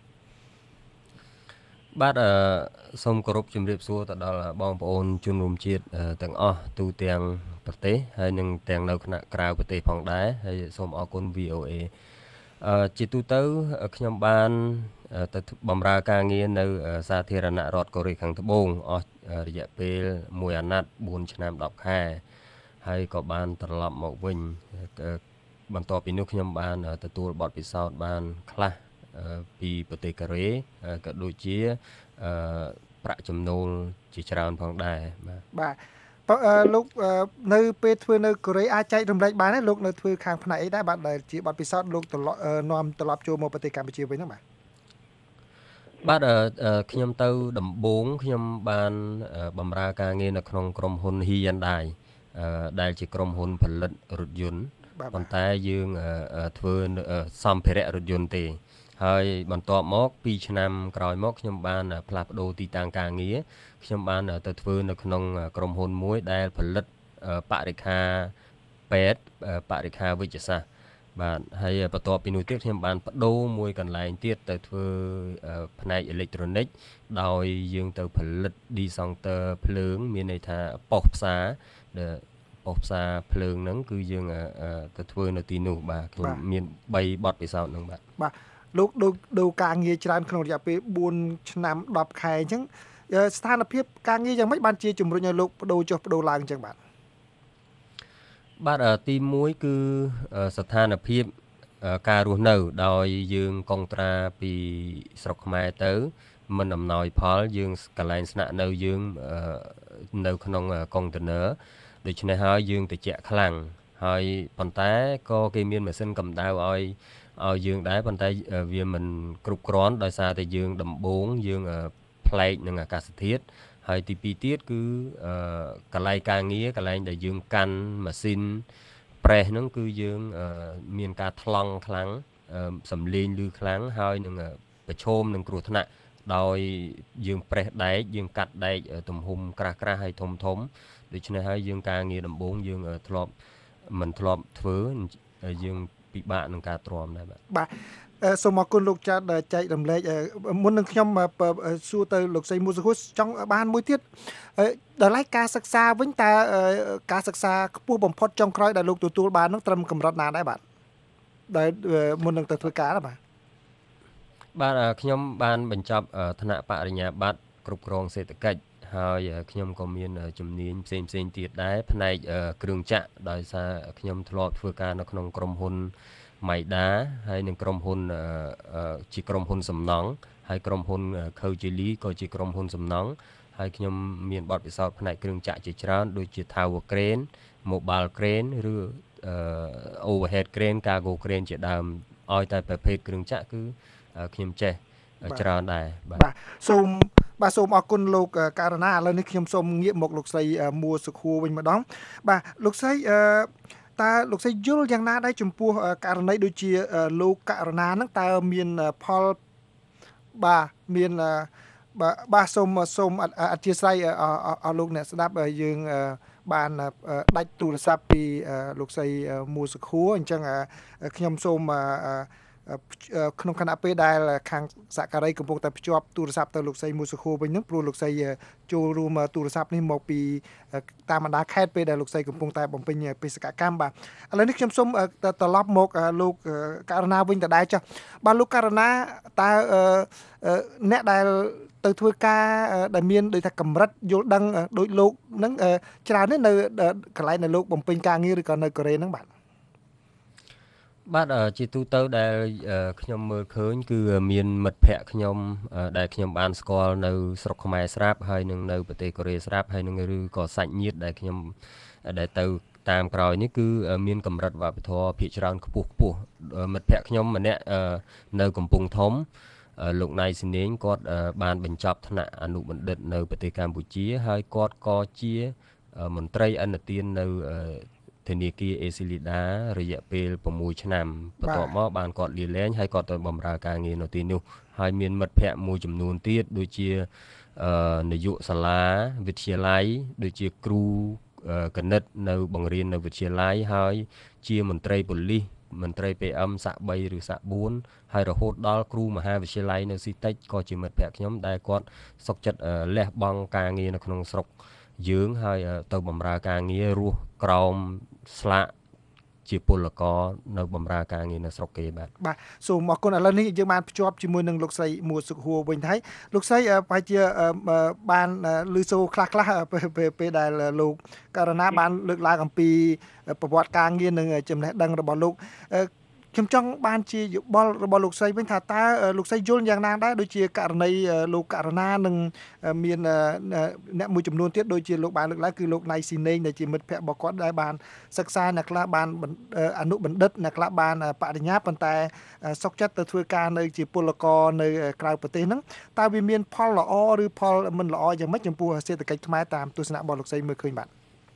បាទអឺសូមគោរពជំរាបសួរទៅដល់បងប្អូនជនរួមជាតិទាំងអស់ទូទាំងប្រទេសហើយនិងទាំងនៅក្នុងក្រៅប្រទេសផងដែរហើយសូមអរគុណ V O A អឺជាទូទៅខ្ញុំបានទៅបម្រើការងារនៅសាធារណរដ្ឋកូរ៉េខាងត្បូងអស់រយៈពេលមួយអាណត្តិបួនឆ្នាំដប់ខែហើយក៏បានត្រឡប់មកវិញបន្ទាប់ពីនោះខ្ញុំបានទទួលបទពិសោធន៍បានខ្លះពីប្រទេសកូរ៉េក៏ដូចជាប្រាក់ចំណូលជាច្រើនផងដែរបាទបាទលោកនៅពេលធ្វើនៅកូរ៉េអាចចែករំលែកបានទេលោកនៅធ្វើខាងផ្នែកអីដែរបាទដែលជាបទពិសោធន៍លោកត្រឡប់នាំត្រឡប់ចូលមកប្រទេសកម្ពុជាវិញហ្នឹងបាទបាទខ្ញុំទៅដំបូងខ្ញុំបានបម្រើការងារនៅក្នុងក្រុមហ៊ុន Hyundai ដែលជាក្រុមហ៊ុនផលិតរថយន្តប៉ុន្តែយើងធ្វើសម្ភារៈរថយន្តទេហើយបន្ទាប់មកពីរឆ្នាំក្រោយមកខ្ញុំបានផ្លាស់ប្ដូរទីតាំងការងារខ្ញុំបានទៅធ្វើនៅក្នុងក្រុមហ៊ុនមួយដែលផលិតបរិក្ខារពេទ្យបរិក្ខារវិទ្យាសាស្ត្របាទហើយបន្ទាប់ពីនោះទៀតខ្ញុំបានបដូរមួយកន្លែងទៀតទៅធ្វើផ្នែកអេឡិចត្រូនិកដោយយើងទៅផលិត Discounter ភ្លើងមានន័យថាប៉ុស្តិ៍ផ្សារដែលប៉ុស្តិ៍ផ្សារភ្លើងហ្នឹងគឺយើងទៅធ្វើនៅទីនោះបាទខ្ញុំមានបីបទពិសោធន៍ហ្នឹងបាទបាទលោកដូចដូរការងារច្រើនក្នុងរយៈពេលបួនឆ្នាំដប់ខែអញ្ចឹងស្ថានភាពការងារយ៉ាងម៉េចបានជាជំរុញឲ្យលោកបដូរចុះបដូរឡើងអញ្ចឹងបាទបាទទីមួយគឺស្ថានភាពការរស់នៅដោយយើងកុងត្រាពីស្រុកខ្មែរទៅមិនអំណោយផលយើងកន្លែងស្នាក់នៅយើងនៅក្នុងកុងតឺន័រដូច្នេះហើយយើងត្រជាក់ខ្លាំងហើយប៉ុន្តែក៏គេមានម៉ាស៊ីនកម្ដៅឲ្យឲ្យយើងដែរប៉ុន្តែវាមិនគ្រប់គ្រាន់ដោយសារតែយើងដំបូងយើងប្លែកនឹងអាកាសធាតុហើយទីពីរទៀតគឺកន្លែងការងារកន្លែងដែលយើងកាន់ម៉ាស៊ីនប្រេសហ្នឹងគឺយើងមានការថ្លង់ខ្លាំងសំលេងឮខ្លាំងហើយនឹងប្រឈមនឹងគ្រោះថ្នាក់ដោយយើងប្រេសដែកយើងកាត់ដែកទំហំក្រាស់ក្រាស់ហើយធំធំដូច្នេះហើយយើងការងារដំបូងយើងធ្លាប់មិនធ្លាប់ធ្វើយើងពិបាកនឹងការទ្រាំដែរបាទបាទសូមអរគុណលោកចាត់ចែករំលែកមុននឹងខ្ញុំសួរទៅលោកស្រីមូសុខូចង់បានមួយទៀតដល់ឡែកការសិក្សាវិញតើការសិក្សាខ្ពស់បំផុតចុងក្រោយដែលលោកទទួលបាននឹងត្រឹមកម្រិតណាដែរបាទដែលមុននឹងទៅធ្វើការបាទបាទខ្ញុំបានបញ្ចប់ថ្នាក់បរិញ្ញាបត្រគ្រប់គ្រងសេដ្ឋកិច្ចហើយខ្ញុំក៏មានជំនាញផ្សេងផ្សេងទៀតដែរផ្នែកគ្រឿងចក្រដោយសារខ្ញុំធ្លាប់ធ្វើការនៅក្នុងក្រុមហ៊ុនម៉ៃដាហើយនឹងក្រុមហ៊ុនជាក្រុមហ៊ុនសំណង់ហើយក្រុមហ៊ុនខូជេលីក៏ជាក្រុមហ៊ុនសំណង់ហើយខ្ញុំមានបទពិសោធន៍ផ្នែកគ្រឿងចក្រជាច្រើនដូចជា Tower Crane Mobile Crane ឬ Overhead Crane Cargo Crane ជាដើមឲ្យតែប្រភេទគ្រឿងចក្រគឺខ្ញុំចេះច្រើនដែរបាទសូមបាទសូមអរគុណលោកករណាឥឡូវនេះខ្ញុំសូមងាកមកលោកស្រីមួសុខួរវិញម្ដងបាទលោកស្រីអឺតើលោកស្រីយល់យ៉ាងណាដែរចំពោះករណីដូចជាលោកករណាហ្នឹងតើមានផលបាទមានបាទបាទសូមសូមអធិស្ឋានអស់លោកអ្នកស្ដាប់យើងបានដាច់ទូរស័ព្ទពីលោកស្រីមួសុខួរអញ្ចឹងខ្ញុំសូមក្នុងគណៈពេលដែលខាងសហការីកំពុងតែភ្ជាប់ទូរស័ព្ទទៅលោកស្រីមូសុខួរវិញហ្នឹងព្រោះលោកស្រីចូលរួមទូរស័ព្ទនេះមកពីតាមបណ្ដាខេត្តពេលដែលលោកស្រីកំពុងតែបំពេញបេសកកម្មបាទឥឡូវនេះខ្ញុំសូមត្រឡប់មកលោកករណាវិញតដែរចាស់បាទលោកករណាតើអ្នកដែលទៅធ្វើការដែលមានដូចថាកម្រិតយល់ដឹងដូចលោកហ្នឹងច្រើននេះនៅកន្លែងដែលលោកបំពេញការងារឬក៏នៅកូរ៉េហ្នឹងបាទបាទជាទូទៅដែលខ្ញុំមើលឃើញគឺមានមិត្តភ័ក្តិខ្ញុំដែលខ្ញុំបានស្គាល់នៅស្រុកខ្មែរស្រាប់ហើយនឹងនៅប្រទេសកូរ៉េស្រាប់ហើយនឹងឬក៏សាច់ញាតិដែលខ្ញុំដែលទៅតាមក្រោយនេះគឺមានកម្រិតវប្បធម៌ភាគច្រើនខ្ពស់ខ្ពស់មិត្តភ័ក្តិខ្ញុំម្នាក់នៅកំពង់ធំលោកណៃស៊ីនេងគាត់បានបញ្ចប់ថ្នាក់អនុបណ្ឌិតនៅប្រទេសកម្ពុជាហើយគាត់ក៏ជាមន្ត្រីអន្តរជាតិនៅធនាគារអេស៊ីលីដារយៈពេល6ឆ្នាំបន្ទាប់មកបានគាត់លាលែងហើយគាត់ទៅបម្រើការងារនៅទីនោះហើយមានមិត្តភ័ក្តិមួយចំនួនទៀតដូចជានាយកសាលាវិទ្យាល័យដូចជាគ្រូគណិតនៅបង្រៀននៅវិទ្យាល័យហើយជាមន្ត្រីប៉ូលីសមន្ត្រី pê em សាក់3ឬសាក់4ហើយរហូតដល់គ្រូមហាវិទ្យាល័យនៅស៊ីតិចក៏ជាមិត្តភ័ក្តិខ្ញុំដែលគាត់សុខចិត្តលះបង់ការងារនៅក្នុងស្រុកយើងហើយទៅបម្រើការងាររស់ក្រោមស្លាកជាពលករនៅបម្រើការងារនៅស្រុកគេបាទបាទសូមអរគុណឥឡូវនេះយើងបានភ្ជាប់ជាមួយនឹងលោកស្រីមួសុខួរវិញហើយលោកស្រីប្រហែលជាបានឮសូរខ្លះខ្លះពេលដែលលោកករណាបានលើកឡើងអំពីប្រវត្តិការងារនិងចំណេះដឹងរបស់លោកខ្ញុំចង់បានជាយោបល់របស់លោកស្រីវិញថាតើលោកស្រីយល់យ៉ាងណាដែរដូចជាករណីលោកករណានឹងមានអ្នកមួយចំនួនទៀតដូចជាលោកបានលើកឡើងគឺលោកណៃស៊ីនេងដែលជាមិត្តភ័ក្តិរបស់គាត់ដែលបានសិក្សាអ្នកខ្លះបានអនុបណ្ឌិតអ្នកខ្លះបានបរិញ្ញាប៉ុន្តែសុខចិត្តទៅធ្វើការនៅជាពលករនៅក្រៅប្រទេសហ្នឹងតើវាមានផលល្អឬផលមិនល្អយ៉ាងម៉េចចំពោះសេដ្ឋកិច្ចខ្មែរតាមទស្សនៈរបស់លោកស្រីមើលឃើញបាទ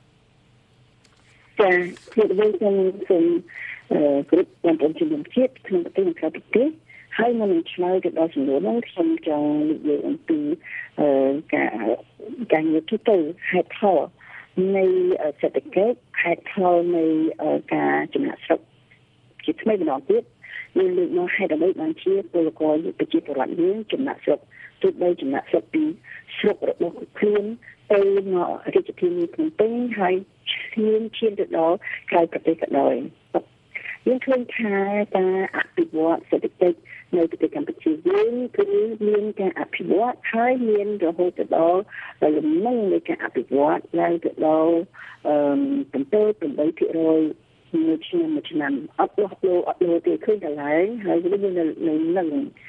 ចា៎ខ្ញុំវិញខ្ញុំសូមគ្រប់បងប្អូនជំនុំជាតិក្នុងប្រទេសនិងក្រៅប្រទេសហើយមុននឹងឆ្លើយទៅដល់សំណួរហ្នឹងខ្ញុំចង់និយាយអំពីការការងារទូទៅហេតុផលនៃសេដ្ឋកិច្ចហេតុផលនៃការចំណាក់ស្រុកជាថ្មីម្ដងទៀតយើងលើកមកហេតុអ្វីបានជាពលករប្រជាពលរដ្ឋយើងចំណាក់ស្រុកទោះបីចំណាក់ស្រុកពីស្រុករបស់ខ្លួនទៅមករាជធានីភ្នំពេញហើយឈានឈានទៅដល់ក្រៅប្រទេសក៏ដោយយើងឃើញថាការអភិវឌ្ឍសេដ្ឋកិច្ចនៅប្រទេសកម្ពុជាយើងគឺមានការអភិវឌ្ឍហើយមានរហូតទៅដល់លំនឹងនៃការអភិវឌ្ឍឡើងទៅដល់អឺ7 8%មួយឆ្នាំមួយឆ្នាំអត់លោះលោអត់លោទេឃើញតែឡើងហើយវាមាននៅនឹងអញ្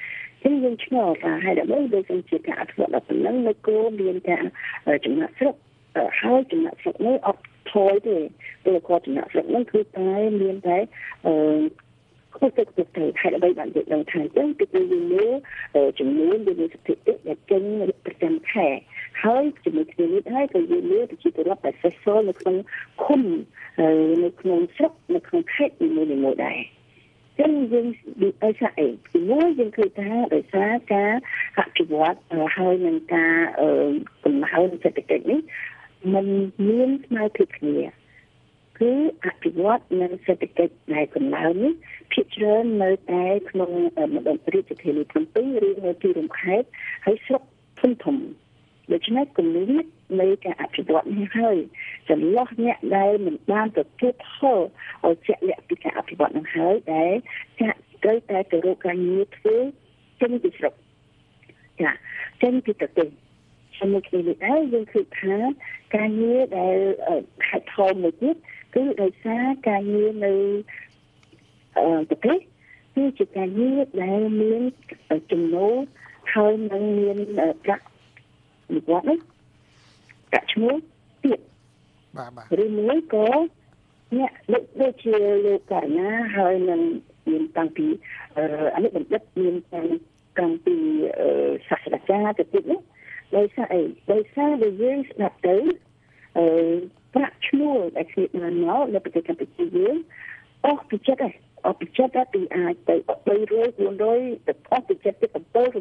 ចឹងយើងឆ្ងល់ថាហើយដើម្បីដូចជាការអភិវឌ្ឍដល់ប៉ុណ្ណឹងនៅគោមានការចំណាក់ស្រុកហើយចំណាក់ស្រុកនេះអត់ថយទេពេលគាត់ចំណាក់ស្រុកហ្នឹងគឺតែមានតែអឺខ្ពស់ទៅខ្ពស់ទៅហើយដើម្បីបាននិយាយដល់ថាចឹងគឺយើងមើលចំនួនយើងមានស្ថិតិដែលចេញប្រចាំខែហើយជាមួយគ្នានេះហើយក៏យើងមើលប្រជាពលរដ្ឋដែលសេសសល់នៅក្នុងឃុំនៅក្នុងស្រុកនៅក្នុងខេត្តនីមួយៗដែរចឹងយើងដោយសារអីជាមួយយើងឃើញថាដោយសារការអភិវឌ្ឍហើយនឹងការកំណើនសេដ្ឋកិច្ចនេះมันមានស្មើភាពគ្នាគឺអភិវឌ្ឍនៅសេដ្ឋកិច្ចដែលកំណើននេះភាគច្រើននៅតែក្នុងមណ្ឌលរាជធានីភ្នំពេញឬនៅទីរួមខេត្តហើយស្រុកធំធំដូច្នេះគម្លាតនៃការអភិវឌ្ឍនេះហើយចន្លោះអ្នកដែលមិនបានទទួលផលឲ្យជាក់លាក់ពីការអភិវឌ្ឍនឹងហើយដែលចាក់ត្រូវតែទៅរកការងារធ្វើចេញពីស្រុកចាចេញពីប្រទេសជាមួយគ្នានេះដែរយើងឃើញថាការងារដែលខិតខំមួយទៀតគឺដោយសារការងារនៅប្រទេសគឺជាការងារដែលមានចំណូលហើយនឹងមានប្រាក់និវត្តន៍នេះកាក់ឈ្មោះទៀតបាទបាទឬមួយក៏អ្នកដូចជាលោកកញ្ញាហើយនឹងមានតាំងពីអនុបណ្ឌិតមានតាំងពីសាស្ត្រាចារ្យទៅទៀតនេះដោយសារអីដោយសារដែលយើងស្ដាប់ទៅអឺប្រាក់ឈ្នួលដែលគេបានមកនៅប្រទេសកម្ពុជាយើងអស់ពីចិត្តហើយអស់ពីចិត្តតែពីអាចទៅបីរយ បួនរយទៅអស់ពីចិត្តទៅbảyរយ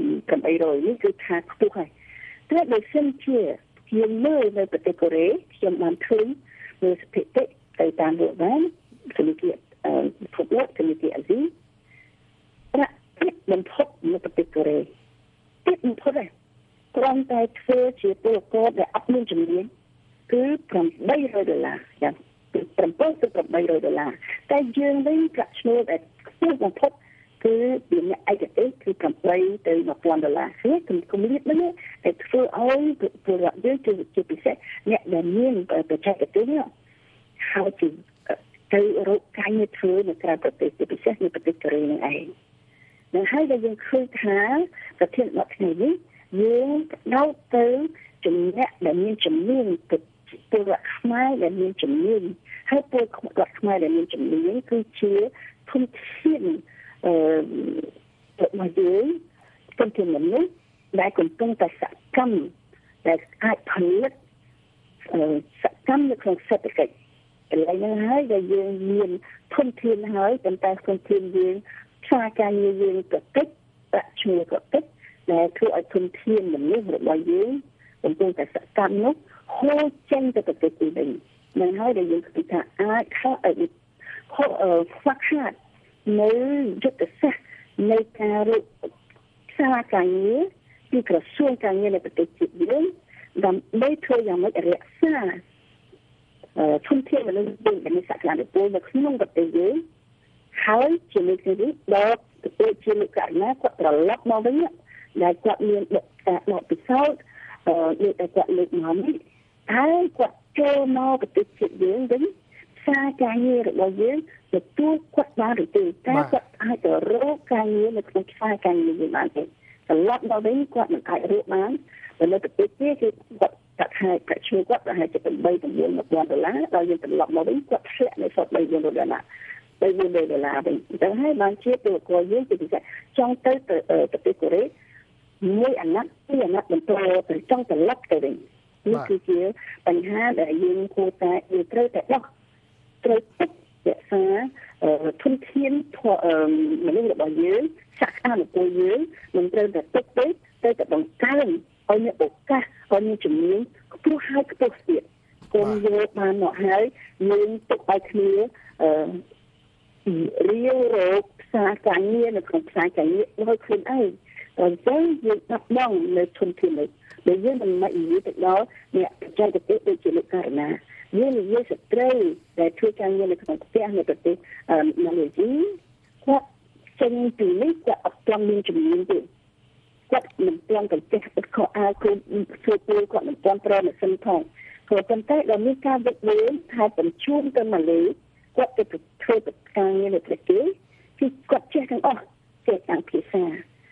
8រយនេះគឺថាខ្ពស់ហើយតែបើសិនជាយើងមើលនៅប្រទេសកូរ៉េខ្ញុំបានឃើញមើលស្ថិតិទៅតាមលោកបានគណៈគេអឺពុទ្ធគណៈគេអាស៊ីប្រាក់បំផុតនៅប្រទេសកូរ៉េទីបំផុតហើយគ្រាន់តែធ្វើជាពលករដែលអត់មានជំនាញគឺប្រាំបីរយដុល្លារយ៉ាងពីប្រាំពីរទៅប្រាំបីរយដុល្លារតែយើងវិញប្រាក់ឈ្នួលដែលខ្ពស់បំផុតគឺពីអ្នកឯកទេសគឺប្រាំបីទៅmột nghìnដុល្លារគឺគម្លាតនេះតែធ្វើឲ្យពលរដ្ឋយើងជាពិសេសអ្នកដែលមានបច្ចេកទេសនេះហើយជាទៅរកការងារធ្វើនៅក្រៅប្រទេសជាពិសេសនៅប្រទេសកូរ៉េនឹងឯងនឹងហើយដែលយើងឃើញថាប្រធានបទថ្ងៃនេះយើងដោតទៅជំនះដែលមានជំនាញពលរដ្ឋខ្មែរដែលមានជំនាញហើយពលរដ្ឋខ្មែរដែលមានជំនាញគឺជាធនធានអឺរបស់យើងធនធានមនុស្សដែលកំពុងតែសកម្មដែលអាចផលិតអឺសកម្មនៅក្នុងសេដ្ឋកិច្ចឥឡូវនេះហើយដែលយើងមានធនធានហើយប៉ុន្តែធនធានយើងខ្សែការងារយើងក៏តិចប្រាក់ឈ្នួលក៏តិចដែលធ្វើឲ្យធនធានមនុស្សរបស់យើងកំពុងតែសកម្មនោះហូរចេញទៅប្រទេសទីវិញនឹងហើយដែលយើងគិតថាអាចខកឲ្យខកខ្វះខាតនៅយុទ្ធសាស្ត្រនៃការរកសារការងារពីក្រសួងការងារនៃប្រទេសជាតិយើងដើម្បីធ្វើយ៉ាងម៉េចរក្សាធនធានមនុស្សដែលមានសក្តានុពលនៅក្នុងប្រទេសយើងហើយជាមួយគ្នានេះដល់ប្រទេសជាលោកកញ្ញាគាត់ត្រឡប់មកវិញដែលគាត់មានការដកពិសោធន៍អឺលោកតែគាត់លើកមកនេះហើយគាត់ចូលមកប្រទេសជាតិយើងវិញសារការងាររបស់យើងទទួលគាត់បានឬទេតែគាត់អាចទៅរកការងារនៅក្នុងខ្សែការងារយើងបានទេត្រឡប់មកវិញគាត់មិនអាចរកបាននៅប្រទេសទៀតគឺគាត់កាត់ហើយប្រាក់ឈ្នួលគាត់ប្រហែលជាtámទៅ៩លានដុល្លារដល់យើងត្រឡប់មកវិញគាត់ធ្លាក់នៅសល់3លានដុល្លារ3លានដុល្លារវិញអញ្ចឹងហើយបានជាពលករយើងជាពិសេសចង់ទៅប្រទេសកូរ៉េមួយអាណត្តិពីរអាណត្តិបន្តទៅចង់ត្រឡប់ទៅវិញនេះគឺជាបញ្ហាដែលយើងគួរតែយើងត្រូវតែដោះត្រូវទុករក្សាធនធានមនុស្សរបស់យើងសក្តានុពលយើងមិនត្រូវតែទុកទេត្រូវតែបង្កើនឲ្យមានឱកាសឲ្យមានជំនាញខ្ពស់ហើយខ្ពស់ទៀតគុំយកបានមកហើយយើងទុកឲ្យគ្នាអឺរៀបរកផ្សារការងារនៅក្នុងផ្សារការងារដោយខ្លួនឯងអញ្ចឹងយើងដាក់បងនៅធនធាននេះដែលយើងមិនមកនិយាយទៅដល់អ្នកបច្ចេកទេសដូចជាលោកករណាយើងនិយាយស្ត្រីដែលធ្វើការងារនៅក្នុងផ្ទះនៅប្រទេសម៉ាឡេស៊ីគាត់ចេញពីនេះគាត់អត់ទាន់មានជំនាញទេគាត់មិនទាន់ទៅចេះខោអាវគឺធ្វើពេលគាត់មិនទាន់ប្រើម៉ាស៊ីនផងព្រោះប៉ុន្តែដល់មានការវិវត្តថាបញ្ជូនទៅម៉ាឡេគាត់ទៅធ្វើការងារនៅប្រទេសគឺគាត់ចេះទាំងអស់ចេះទាំងភាសា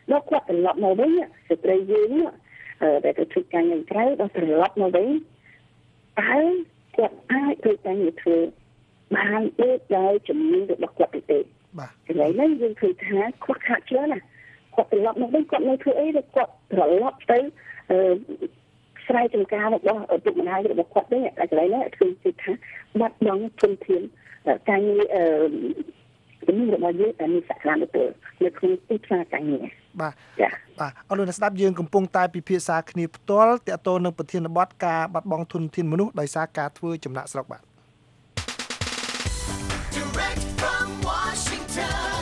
ដល់គាត់ត្រឡប់មកវិញស្ត្រីយើងដែលទៅធ្វើការងារក្រៅដល់ត្រឡប់មកវិញតើគាត់អាចធ្វើការងារធ្វើបានដូចដោយជំនាញរបស់គាត់ទេបាទឥឡូវនេះយើងឃើញថាគាត់ខាត់ច្រើនណាគាត់ត្រឡប់មកវិញគាត់នៅធ្វើអីឬគាត់ត្រឡប់ទៅអឺស្រ័យចំការរបស់ឪពុកម្ដាយរបស់គាត់ទេឥឡូវនេះគឺថាបាត់បង់ធនធានការងារអឺជំនាញរបស់យើងតែមានសក្តានុពលនៅក្នុងទីផ្សារការងារបាទចា៎បាទអរលោកអ្នកស្ដាប់យើងកំពុងតែពិភាក្សាគ្នាផ្ទាល់ទាក់ទងនឹងប្រធានបទការបាត់បង់ធនធានមនុស្សដោយសារការធ្វើចំណាក់ស្រុកបាទ Direct from Washington,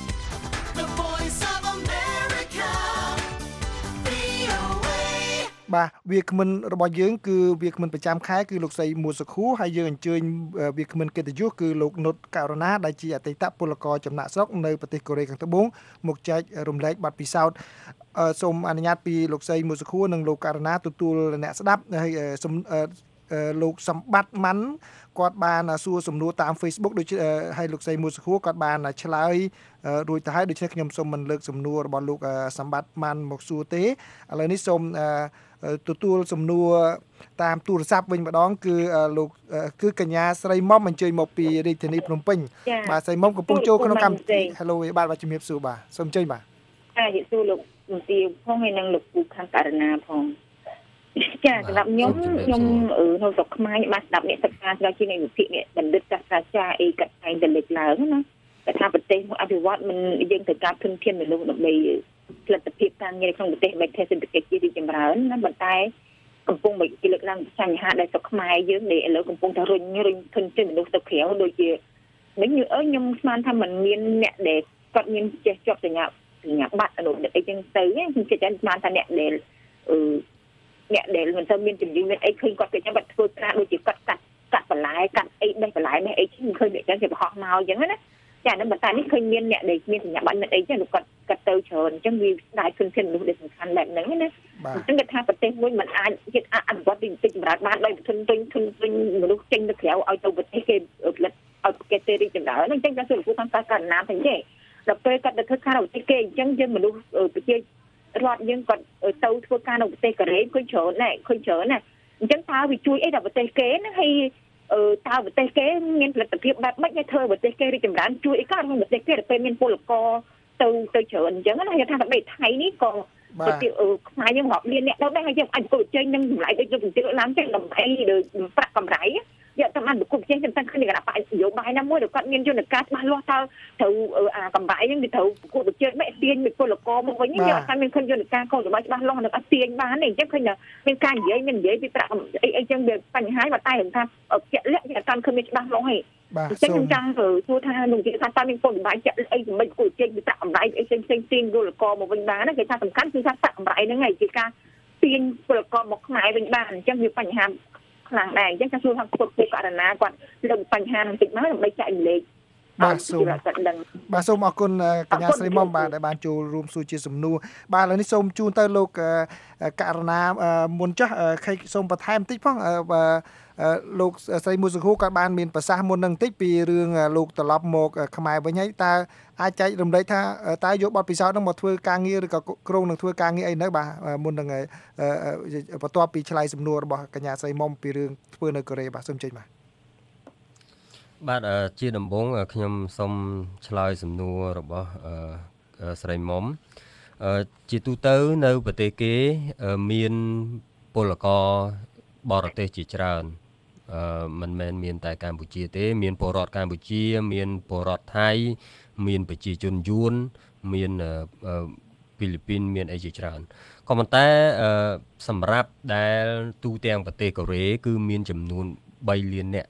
the voice of America, វី អូ เอបាទវាគ្មិនរបស់យើងគឺវាគ្មិនប្រចាំខែគឺលោកស្រីមួសុខួរហើយយើងអញ្ជើញវាគ្មិនកិត្តិយសគឺលោកនុតករណាដែលជាអតីតពលករចំណាក់ស្រុកនៅប្រទេសកូរ៉េខាងត្បូងមកចែករំលែកបទពិសោធន៍សូមអនុញ្ញាតពីលោកស្រីមួសុខួរនិងលោកករណាទទួលអ្នកស្ដាប់ហើយលោកសម្បត្តិម៉ាន់គាត់បានសួរសំណួរតាម Facebook ដូចហើយលោកស្រីមួសុខួរគាត់បានឆ្លើយរួចទៅហើយដូច្នេះខ្ញុំសូមមិនលើកសំណួររបស់លោកសម្បត្តិម៉ាន់មកសួរទេឥឡូវនេះសូមទទួលសំណួរតាមទូរស័ព្ទវិញម្ដងគឺលោកគឺកញ្ញាស្រីមុំអញ្ជើញមកពីរាជធានីភ្នំពេញបាទស្រីមុំកំពុងចូលក្នុងកម្មវិធី Hello បាទបាទជំរាបសួរបាទសូមអញ្ជើញបាទចាជំរាបសួរលោកមន្ត្រីផងហើយនិងលោកពូខាងករណាផងចាសម្រាប់ខ្ញុំខ្ញុំនៅស្រុកខ្មែរបានស្ដាប់អ្នកសិក្សាស្រាវជ្រាវនៃវិភាគនេះបណ្ឌិតសាស្ត្រាចារ្យអីកាត់តែងទៅលេចឡើងណាតែថាប្រទេសអភិវឌ្ឍមិនយើងត្រូវការធនធានមនុស្សដើម្បីផលិតភាពការងារក្នុងប្រទេសបែបសេដ្ឋកិច្ចជារីកចម្រើនណាប៉ុន្តែកំពុងមកលើកឡើងបញ្ហាដែលស្រុកខ្មែរយើងដែលឥឡូវកំពុងតែរុញរុញធនធានមនុស្សទៅក្រៅដូចជាវិញអើខ្ញុំស្មានថាมันមានអ្នកដែលគាត់មានចេះជាប់សញ្ញាសញ្ញាបត្រអនុអីចឹងទៅខ្ញុំគិតថាស្មានថាអ្នកដែលអឺអ្នកដែលមិនទៅមានជំនាញមានអីឃើញគាត់គេចាំបាត់ធ្វើការដូចជាគាត់កាត់កាត់បន្លែកាត់អីបេះបន្លែនេះអីខ្ញុំឃើញអ្នកចឹងគេបោះមកអញ្ចឹងណាចានៅបន្តនេះឃើញមានអ្នកដែលមានសញ្ញាបត្រមានអីចឹងគាត់គាត់ទៅច្រើនអញ្ចឹងវាស្ដាយធនធានមនុស្សដែលសំខាន់បែបហ្នឹងណាអញ្ចឹងគេថាប្រទេសមួយមិនអាចជាតិអនុវត្តទីទីចម្រើនបានដោយធនធានធនធានមនុស្សចេញទៅក្រៅឲ្យទៅប្រទេសគេផលិតឲ្យគេទេរីកចម្រើនអញ្ចឹងតែសុខភាពខាងការណាទៅទេដល់ពេលគាត់ទៅធ្វើការនៅប្រទេសគេអញ្ចឹងយើងមនុស្សប្រជារដ្ឋយើងគាត់ទៅធ្វើការនៅប្រទេសកូរ៉េឃើញច្រើនណាស់ឃើញច្រើនណាស់អញ្ចឹងតើវាជួយអីដល់ប្រទេសគេណាហើយអឺតើប្រទេសគេមានផលិតភាពបែបម៉េចឲ្យធ្វើប្រទេសគេរីកចម្រើនជួយអីក៏ក្នុងប្រទេសគេទៅពេលមានពលករទៅទៅច្រើនអញ្ចឹងណាគេថាប្រទេសថៃនេះក៏ប្រទេសខ្មែរយើងរាប់លានអ្នកទៅដែរហើយយើងអាចប្រកួតជ័យនឹងតម្លៃដូចយើងទៅឡើងចេះតម្លៃប្រាក់កម្រៃយកទៅបានប្រកួតជ័យសំខាន់គ្នាគណៈបកនយោបាយណាមួយដែលគាត់មានយន្តការច្បាស់លាស់តើត្រូវអាកម្រៃហ្នឹងវាត្រូវប្រកួតជ័យមិនទាញពីពលករមកវិញយកថាមានឃើញយន្តការកោច្បាស់ច្បាស់លាស់នៅអត់ទាញបានទេអញ្ចឹងឃើញថាមានការនិយាយមាននិយាយពីប្រាក់អីអីចឹងវាបញ្ហាតែរឿងថាជាក់លាក់គេអត់ឃើញមានច្បាស់លាស់ទេអញ្ចឹងខ្ញុំចង់សួរថាលោកនិយាយថាតើមានពលបាយជាក់អីសម្រាប់ប្រកួតជ័យពីប្រាក់កម្រៃអីផ្សេងផ្សេងទាញពលករមកវិញបានគេថាសំខាន់គឺថាប្រាក់កម្រៃហ្នឹងឯងជាការទាញពលករមកខ្មែរវិញបានអញ្ចឹងវាបញ្ហាខ្លាំងដែរអញ្ចឹងខ្ញុំសួរថាពុទ្ធពុករណាគាត់លើកបញ្ហានឹងតិចមកដើម្បីចែករំលែកបាទសូមបាទសូមអរគុណកញ្ញាស្រីមុំបាទដែលបានចូលរួមសួរជាសំណួរបាទឥឡូវនេះសូមជូនទៅលោកករណាមុនចាស់សូមបន្ថែមបន្តិចផងលោកស្រីមួសុខួរគាត់បានមានប្រសាសន៍មុននឹងបន្តិចពីរឿងលោកត្រឡប់មកខ្មែរវិញហើយតើអាចចែករំលែកថាតើយកបទពិសោធន៍នឹងមកធ្វើការងារឬក៏ក្រុងនឹងធ្វើការងារអីនៅបាទមុននឹងបន្ទាប់ពីឆ្លើយសំណួររបស់កញ្ញាស្រីមុំពីរឿងធ្វើនៅកូរ៉េបាទសូមចេញបាទបាទជាដំបូងខ្ញុំសូមឆ្លើយសំណួររបស់ស្រីមុំជាទូទៅនៅប្រទេសគេមានពលករបរទេសជាច្រើនមិនមែនមានតែកម្ពុជាទេមានពលរដ្ឋកម្ពុជាមានពលរដ្ឋថៃមានប្រជាជនយួនមានហ្វីលីពីនមានអីជាច្រើនក៏ប៉ុន្តែសម្រាប់ដែលទូទាំងប្រទេសកូរ៉េគឺមានចំនួន3លាននាក់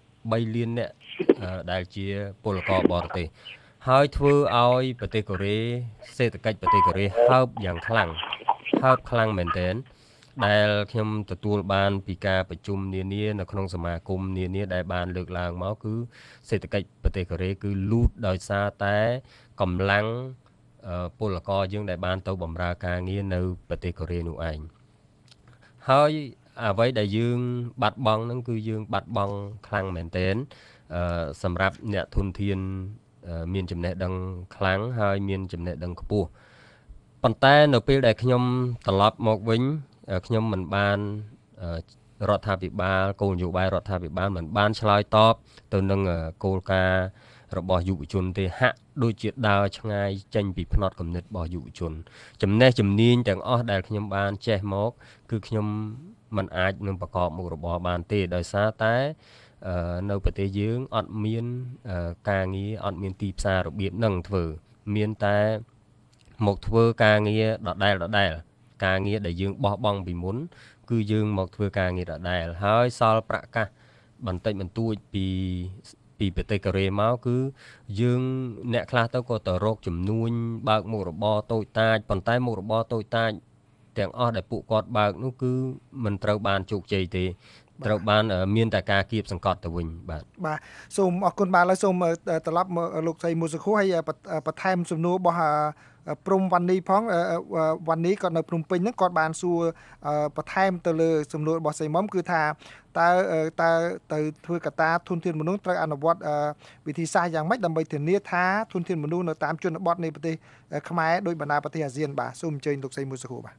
3លាននាក់ដែលជាពលករបរទេសហើយធ្វើឲ្យប្រទេសកូរ៉េសេដ្ឋកិច្ចប្រទេសកូរ៉េហើបយ៉ាងខ្លាំងហើបខ្លាំងមែនទែនដែលខ្ញុំទទួលបានពីការប្រជុំនានានៅក្នុងសមាគមនានាដែលបានលើកឡើងមកគឺសេដ្ឋកិច្ចប្រទេសកូរ៉េគឺលូតដោយសារតែកម្លាំងពលករយើងដែលបានទៅបម្រើការងារនៅប្រទេសកូរ៉េនោះឯងហើយអ្វីដែលយើងបាត់បង់ហ្នឹងគឺយើងបាត់បង់ខ្លាំងមែនទែនសម្រាប់អ្នកធនធានមានចំណេះដឹងខ្លាំងហើយមានចំណេះដឹងខ្ពស់ប៉ុន្តែនៅពេលដែលខ្ញុំត្រឡប់មកវិញខ្ញុំមិនបានរដ្ឋាភិបាលគោលនយោបាយរដ្ឋាភិបាលមិនបានឆ្លើយតបទៅនឹងគោលការណ៍របស់យុវជនទេហាក់ដូចជាដើរឆ្ងាយចេញពីផ្នត់គំនិតរបស់យុវជនចំណេះជំនាញទាំងអស់ដែលខ្ញុំបានចេះមកគឺខ្ញុំមិនអាចនឹងប្រកបមុខរបរបានទេដោយសារតែនៅប្រទេសយើងអត់មានការងារអត់មានទីផ្សាររបៀបហ្នឹងធ្វើមានតែមកធ្វើការងារដដែលដដែលការងារដែលយើងបោះបង់ពីមុនគឺយើងមកធ្វើការងារដដែលហើយសល់ប្រាក់កាសបន្តិចបន្តួចពីពីប្រទេសកូរ៉េមកគឺយើងអ្នកខ្លះទៅក៏ទៅរកជំនួញបើកមុខរបរតូចតាចប៉ុន្តែមុខរបរតូចតាចទាំងអស់ដែលពួកគាត់បើកនោះគឺមិនត្រូវបានជោគជ័យទេត្រូវបានមានតែការគៀបសង្កត់ទៅវិញបាទបាទសូមអរគុណបាទហើយសូមត្រឡប់មកលោកស្រីមួយសខួរហើយបន្ថែមសំណួររបស់ព្រំវណ្ណីផងវណ្ណីគាត់នៅភ្នំពេញហ្នឹងគាត់បានសួរបន្ថែមទៅលើសំណួររបស់ស្រីមុំគឺថាតើតើទៅធ្វើកត្តាធនធានមនុស្សត្រូវអនុវត្តវិធីសាស្ត្រយ៉ាងម៉េចដើម្បីធានាថាធនធានមនុស្សនៅតាមជនបទនៃប្រទេសខ្មែរដោយបណ្ដាប្រទេសអាស៊ានបាទសូមអញ្ជើញលោកស្រីមួយសខួរបាទ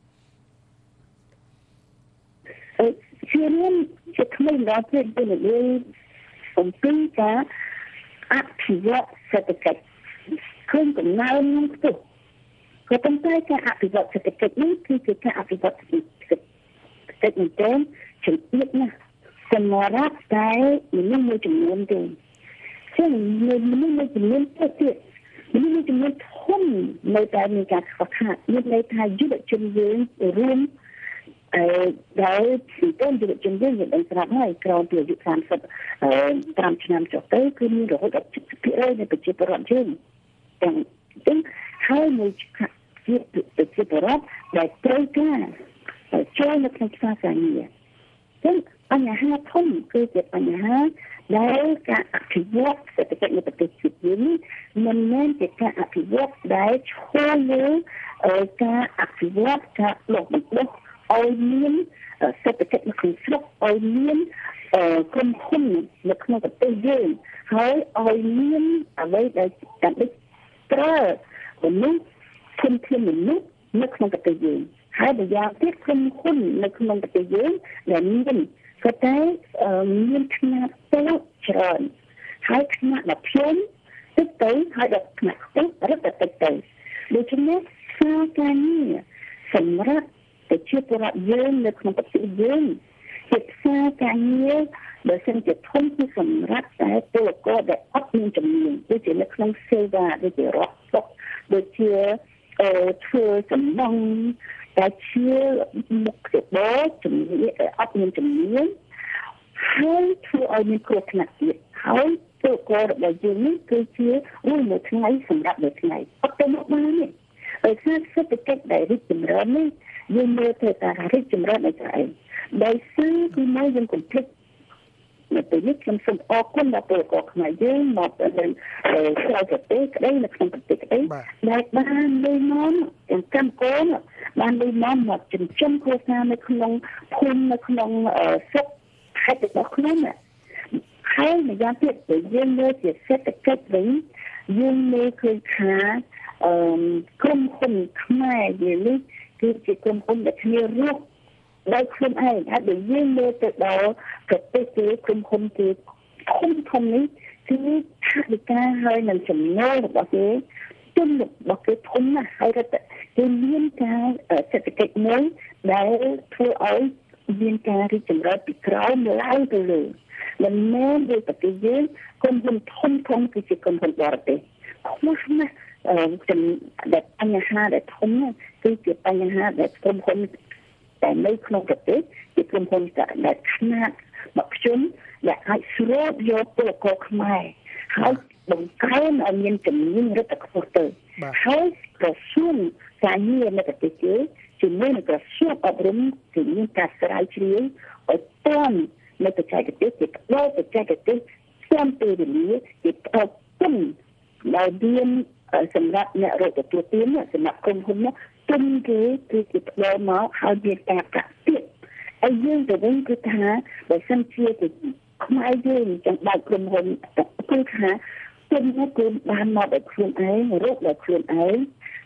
ជារឿងជាថ្មីដល់ពេលទៅលើអំពីការអភិវឌ្ឍសេដ្ឋកិច្ចឃើញកំណើននឹងខ្ពស់ក៏ប៉ុន្តែការអភិវឌ្ឍសេដ្ឋកិច្ចនេះគឺជាការអភិវឌ្ឍសេដ្ឋកិច្ចមែនទែនជំរាបណាស់សម្រាប់តែមនុស្សមួយចំនួនទេซึ่งមនុស្សមួយចំនួនទៅទៀតមនុស្សមួយចំនួនធំនៅតែមានការខ្វះខាតមានន័យថាយុវជនយើងរួមអឺដែលពីទៅយុវជនយើងបានស្រាប់ហើយក្រោមពីអាយុសាមសិបប្រាំឆ្នាំចុះទៅគឺមានរហូតដល់ เจ็ดสิบเปอร์เซ็นต์ នៃប្រជាពលរដ្ឋយើងទាំងទាំងហើយមួយជាប្រជាពលរដ្ឋដែលត្រូវការចូលនៅក្នុងផ្សារការងារចឹងបញ្ហាធំគឺជាបញ្ហាដែលការអភិវឌ្ឍសេដ្ឋកិច្ចនៅប្រទេសជាតិយើងមិនមែនជាការអភិវឌ្ឍដែលឈរលើការអភិវឌ្ឍការលុបបំដុះឲ្យមានសេដ្ឋកិច្ចនៅក្នុងស្រុកឲ្យមានក្រុមហ៊ុននៅក្នុងប្រទេសយើងហើយឲ្យមានអ្វីដែលដើម្បីប្រើមនុស្សធនធានមនុស្សនៅក្នុងប្រទេសយើងហើយម្យ៉ាងទៀតក្រុមហ៊ុននៅក្នុងប្រទេសយើងដែលមានក៏តែមានខ្នាតតូចច្រើនហើយខ្នាតដល់ភ្លាមទឹកទៅហើយដល់ខ្នាតខ្ពស់រឹតតែទឹកទៅដូច្នេះការការងារសម្រាប់ប្រជាពលរដ្ឋយើងនៅក្នុងប្រទេសយើងជាផ្សារការងារបើសិនជាធំគឺសម្រាប់តែពលករដែលអត់មានជំនាញដូចជានៅក្នុងសេវាដូចជារត់តុកដូចជាអឺធ្វើសំណងតែជាមុខរបរជំនាញអត់មានជំនាញហើយធ្វើឲ្យមានគ្រោះថ្នាក់ទៀតហើយពលកររបស់យើងនេះគឺជាមួយមួយថ្ងៃសម្រាប់មួយថ្ងៃអត់ទៅមកបានទេដោយសារសេដ្ឋកិច្ចដែលរីកចម្រើននេះយើងមើលទៅថារីកចម្រើនអីទៅឯងដោយសារគឺមកយើងកុំភ្លេចនៅពេលនេះខ្ញុំសូមអរគុណដល់ពលករខ្មែរយើងមកទៅក្រៅប្រទេសក្តីនៅក្នុងប្រទេសក្តីដែលបានលុយមកទាំងកម្ពុជាបានលុយមកមកចិញ្ចឹមគ្រួសារនៅក្នុងភូមិនៅក្នុងស្រុកខេត្តរបស់ខ្លួនហើយម្យ៉ាងទៀតយើងមើលជាសេដ្ឋកិច្ចវិញយើងមើលឃើញថាអឺក្រុមហ៊ុនខ្មែរយើងនេះគឺជាក្រុមហ៊ុនដែលគ្នារកដោយខ្លួនឯងហើយបើយើងមើលទៅដល់ប្រទេសគេក្រុមហ៊ុនគេធំធំនេះគឺថាវិការហើយនឹងចំណូលរបស់គេទុនរបស់គេធំណាស់ហើយក៏គេមានការសេដ្ឋកិច្ចមួយដែលធ្វើឲ្យមានការរីកចម្រើនពីក្រោមឡើងទៅលើមិនមែនដូចប្រទេសយើងក្រុមហ៊ុនធំធំគឺជាក្រុមហ៊ុនបរទេសខ្វះណាស់អឺដែលបញ្ហាដែលធំគឺជាបញ្ហាដែលក្រុមហ៊ុនតែនៅក្នុងប្រទេសជាក្រុមហ៊ុនដែលខ្នាតមកខ្ញុំដែលអាចស្រូបយកពលករខ្មែរហើយបង្កើនឲ្យមានជំនាញរដ្ឋខ្ពស់ទៅហើយក្រសួងការងារនៅប្រទេសគេជាមួយនឹងក្រសួងអប់រំគឺមានការស្រាវជ្រាវឲ្យទាន់នៅបច្ចេកទេសជាផ្ដោតបច្ចេកទេសស្ទាំពេលវេលាជាផ្ដោតទុនដែលមានសម្រាប់អ្នករកទទួលទានសម្រាប់ក្រុមហ៊ុននោះទុនគេគឺជាផ្ដោតមកហើយមានការប្រាក់ទៀតហើយយើងទៅវិញគឺថាបើសិនជាខ្មែរយើងចង់បើកក្រុមហ៊ុនគឺថាទុននោះគឺបានមកដោយខ្លួនឯងរកដោយខ្លួនឯង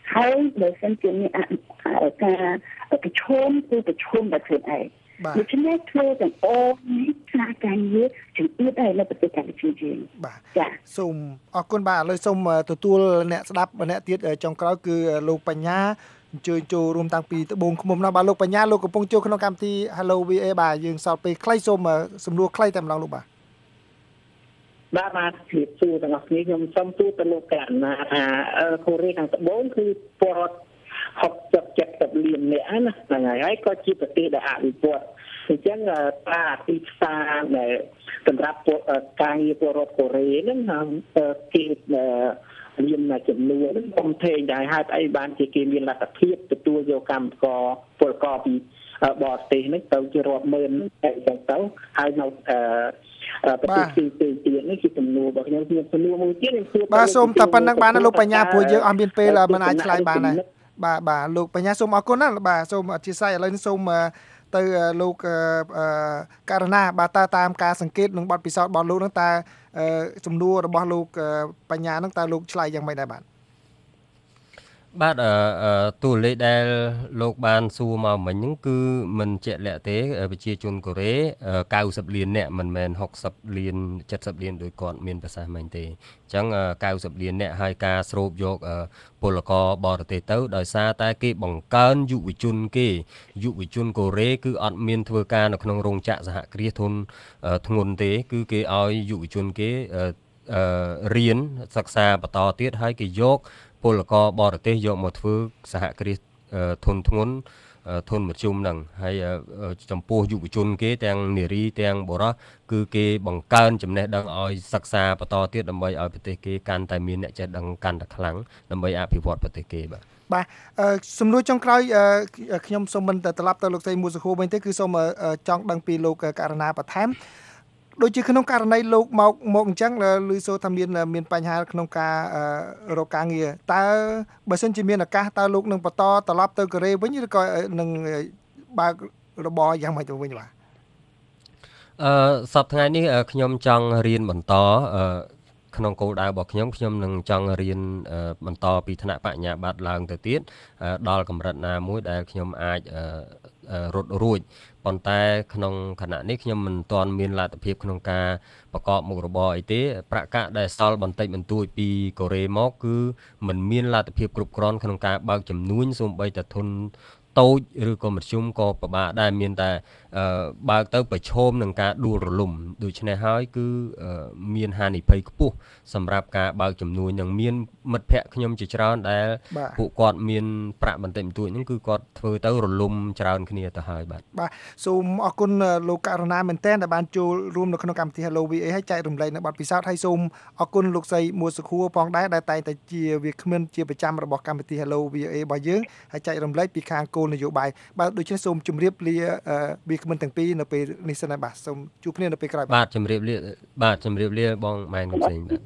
ហើយបើសិនជាមានការប្រឈមគឺប្រឈមដោយខ្លួនឯងដូច្នេះធ្វើទាំងអស់នេះការការងារជំនឿដែរនៅប្រទេសកម្ពុជាយើងបាទចាសូមអរគុណបាទឥឡូវសូមទទួលអ្នកស្ដាប់ម្នាក់ទៀតចុងក្រោយគឺលោកបញ្ញាអញ្ជើញចូលរួមតាំងពីត្បូងឃ្មុំណាបាទលោកបញ្ញាលោកកំពុងចូលក្នុងកម្មវិធី Hello វី เอ បាទយើងសល់ពេលខ្លីសូមសំណួរខ្លីតែម្ដងលោកបាទបាទបាទជម្រាបសួរទាំងអស់គ្នាខ្ញុំសូមទូទៅលោកកណ្ណាថាកូរ៉េខាងត្បូងគឺពលរដ្ឋហុកសិបเจ็ดสิบលាននាក់ណាហ្នឹងហើយហើយក៏ជាប្រទេសដែលអភិវឌ្ឍអញ្ចឹងតាទីផ្សារដែលសម្រាប់ការងារពលរដ្ឋកូរ៉េហ្នឹងគេមានចំនួនហ្នឹងខ្ញុំថេងដែរហេតុអីបានជាគេមានលទ្ធភាពទទួលយកកម្មករពលករពីបរទេសហ្នឹងទៅជារាប់ម៉ឺនអីចឹងទៅហើយនៅប្រទេសទីទីទៀតនេះជាចំនួនរបស់ខ្ញុំមានចំនួនមួយទៀតខ្ញុំសួរបាទសូមតែប៉ុណ្្នឹងបានណាលោកបញ្ញាព្រោះយើងអត់មានពេលមិនអាចឆ្លើយបានដែរបាទបាទលោកបញ្ញាសូមអរគុណណាបាទសូមអធិស្ឋានឥឡូវនេះសូមទៅលោកករណាបាទតើតាមការសង្កេតនិងបទពិសោធន៍របស់លោកនឹងតើចំនួនរបស់លោកបញ្ញានឹងតើលោកឆ្លើយយ៉ាងម៉េចដែរបាទបាទអឺតួលេខដែលលោកបានសួរមកមិញហ្នឹងគឺមិនជាក់លាក់ទេប្រជាជនកូរ៉េเก้าสิบលានអ្នកមិនមែនหกสิบលានเจ็ดสิบលានដោយគាត់មានប្រសាសន៍មិញទេអញ្ចឹងเก้าสิบលានអ្នកហើយការស្រូបយកពលករបរទេសទៅដោយសារតែគេបង្កើនយុវជនគេយុវជនកូរ៉េគឺអត់មានធ្វើការនៅក្នុងរោងចក្រសហគ្រាសធុនធ្ងន់ទេគឺគេឲ្យយុវជនគេរៀនសិក្សាបន្តទៀតហើយគេយកពលករបរទេសយកមកធ្វើសហគ្រាសធុនធ្ងន់ធុនមធ្យមហ្នឹងហើយចំពោះយុវជនគេទាំងនារីទាំងបុរសគឺគេបង្កើនចំណេះដឹងឲ្យសិក្សាបន្តទៀតដើម្បីឲ្យប្រទេសគេកាន់តែមានអ្នកចេះដឹងកាន់តែខ្លាំងដើម្បីអភិវឌ្ឍប្រទេសគេបាទបាទសំណួរចុងក្រោយខ្ញុំសូមមិនត្រឡប់ទៅលោកស្រីមួយសខួរវិញទេគឺសូមចង់ដឹងពីលោកករណាបន្ថែមដូចជាក្នុងករណីលោកមកមកអញ្ចឹងឮសូរថាមានមានបញ្ហាក្នុងការរកការងារតើបើសិនជាមានឱកាសតើលោកនឹងបន្តត្រឡប់ទៅកូរ៉េវិញឬក៏នឹងបើករបរយ៉ាងម៉េចទៅវិញបាទអឺសប្តាហ៍ថ្ងៃនេះខ្ញុំចង់រៀនបន្តក្នុងគោលដៅរបស់ខ្ញុំខ្ញុំនឹងចង់រៀនបន្តពីថ្នាក់បញ្ញាបត្រឡើងទៅទៀតដល់កម្រិតណាមួយដែលខ្ញុំអាចរត់រួចប៉ុន្តែក្នុងខណៈនេះខ្ញុំមិនទាន់មានលទ្ធភាពក្នុងការប្រកបមុខរបរអីទេប្រាក់កាក់ដែលសល់បន្តិចបន្តួចពីកូរ៉េមកគឺមិនមានលទ្ធភាពគ្រប់គ្រាន់ក្នុងការបើកចំនួនសូម្បីតែធនតូចឬក៏មធ្យមក៏ពិបាកដែរមានតែបើកទៅប្រឈមនឹងការដួលរលំដូច្នេះហើយគឺមានហានិភ័យខ្ពស់សម្រាប់ការបើកចំនួននឹងមានមិត្តភ័ក្តិខ្ញុំជាច្រើនដែលពួកគាត់មានប្រាក់បន្តិចបន្តួចហ្នឹងគឺគាត់ធ្វើទៅរលំច្រើនគ្នាទៅហើយបាទបាទសូមអរគុណលោកករណាមែនទែនដែលបានចូលរួមនៅក្នុងកម្មវិធី Hello វី เอ ហើយចែករំលែកនៅបទពិសោធន៍ហើយសូមអរគុណលោកស្រីមួសុខួរផងដែរដែលតែងតែជាវាគ្មិនជាប្រចាំរបស់កម្មវិធី Hello វី เอ របស់យើងហើយចែករំលែកពីខាងគោលនយោបាយបាទដូច្នេះសូមជម្រាបលាវាគ្មិនទាំងពីរនៅពេលនេះសិនបាទសូមជួបគ្នានៅពេលក្រោយបាទជម្រាបលាបាទជម្រាបលាបងម៉ែនកំសែងបាទ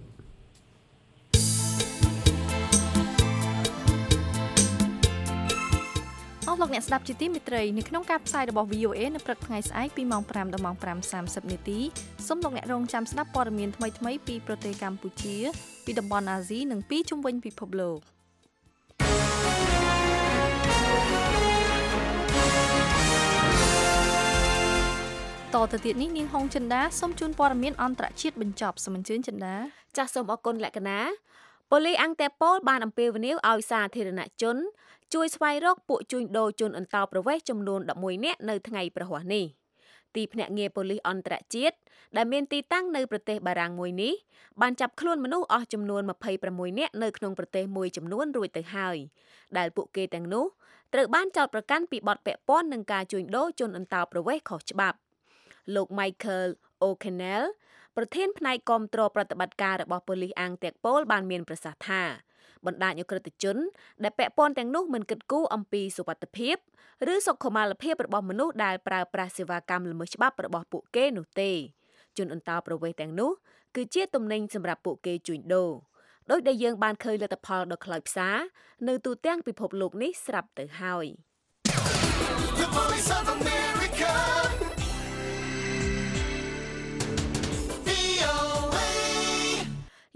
អស់លោកអ្នកស្ដាប់ជាទីមេត្រីនៅក្នុងការផ្សាយរបស់ វី អូ เอ នៅព្រឹកថ្ងៃស្អែកពីម៉ោងfiveដល់ម៉ោងfiveសាមសិបនាទីសូមលោកអ្នករងចាំស្ដាប់ព័ត៌មានថ្មីៗពីប្រទេសកម្ពុជាពីតំបន់អាស៊ីនិងពីជុំវិញពិភពលោកតទៅទៀតនេះនាងហុងចិន្តាសូមជូនព័ត៌មានអន្តរជាតិបញ្ចប់សូមអញ្ជើញចិន្តាចាសសូមអរគុណលក្ខណាប៉ូលីសអង្គតេប៉ូលបានអំពាវនាវឲ្យសាធារណជនជួយស្វែងរកពួកជួញដូរជនអន្តោប្រវេសន៍ចំនួនelevenនាក់នៅថ្ងៃប្រហ័សនេះទីភ្នាក់ងារប៉ូលីសអន្តរជាតិដែលមានទីតាំងនៅប្រទេសបារាំងមួយនេះបានចាប់ខ្លួនមនុស្សអស់ចំនួនtwenty-sixនាក់នៅក្នុងប្រទេសមួយចំនួនរួចទៅហើយដែលពួកគេទាំងនោះត្រូវបានចោទប្រកាន់ពីបទពាក់ព័ន្ធនឹងការជួញដូរជនអន្តោប្រវេសន៍ខុសច្បាប់លោក Michael O'Connell ប្រធានផ្នែកគាំទ្រប្រតិបត្តិការរបស់ប៉ូលីសអង្គតេប៉ូលបានមានប្រសាសន៍ថាបណ្ដាញអក្រិតជនដែលពាក់ព័ន្ធទាំងនោះមិនគិតគូរអំពីសុវត្ថិភាពឬសុខុមាលភាពរបស់មនុស្សដែលប្រើប្រាស់សេវាកម្មល្មើសច្បាប់របស់ពួកគេនោះទេជនអន្តោប្រវេសន៍ទាំងនោះគឺជាទំនិញសម្រាប់ពួកគេជួញដូរដោយដែលយើងបានឃើញលទ្ធផលដ៏ខ្លោចផ្សានៅទូទាំងពិភពលោកនេះស្រាប់ទៅហើយ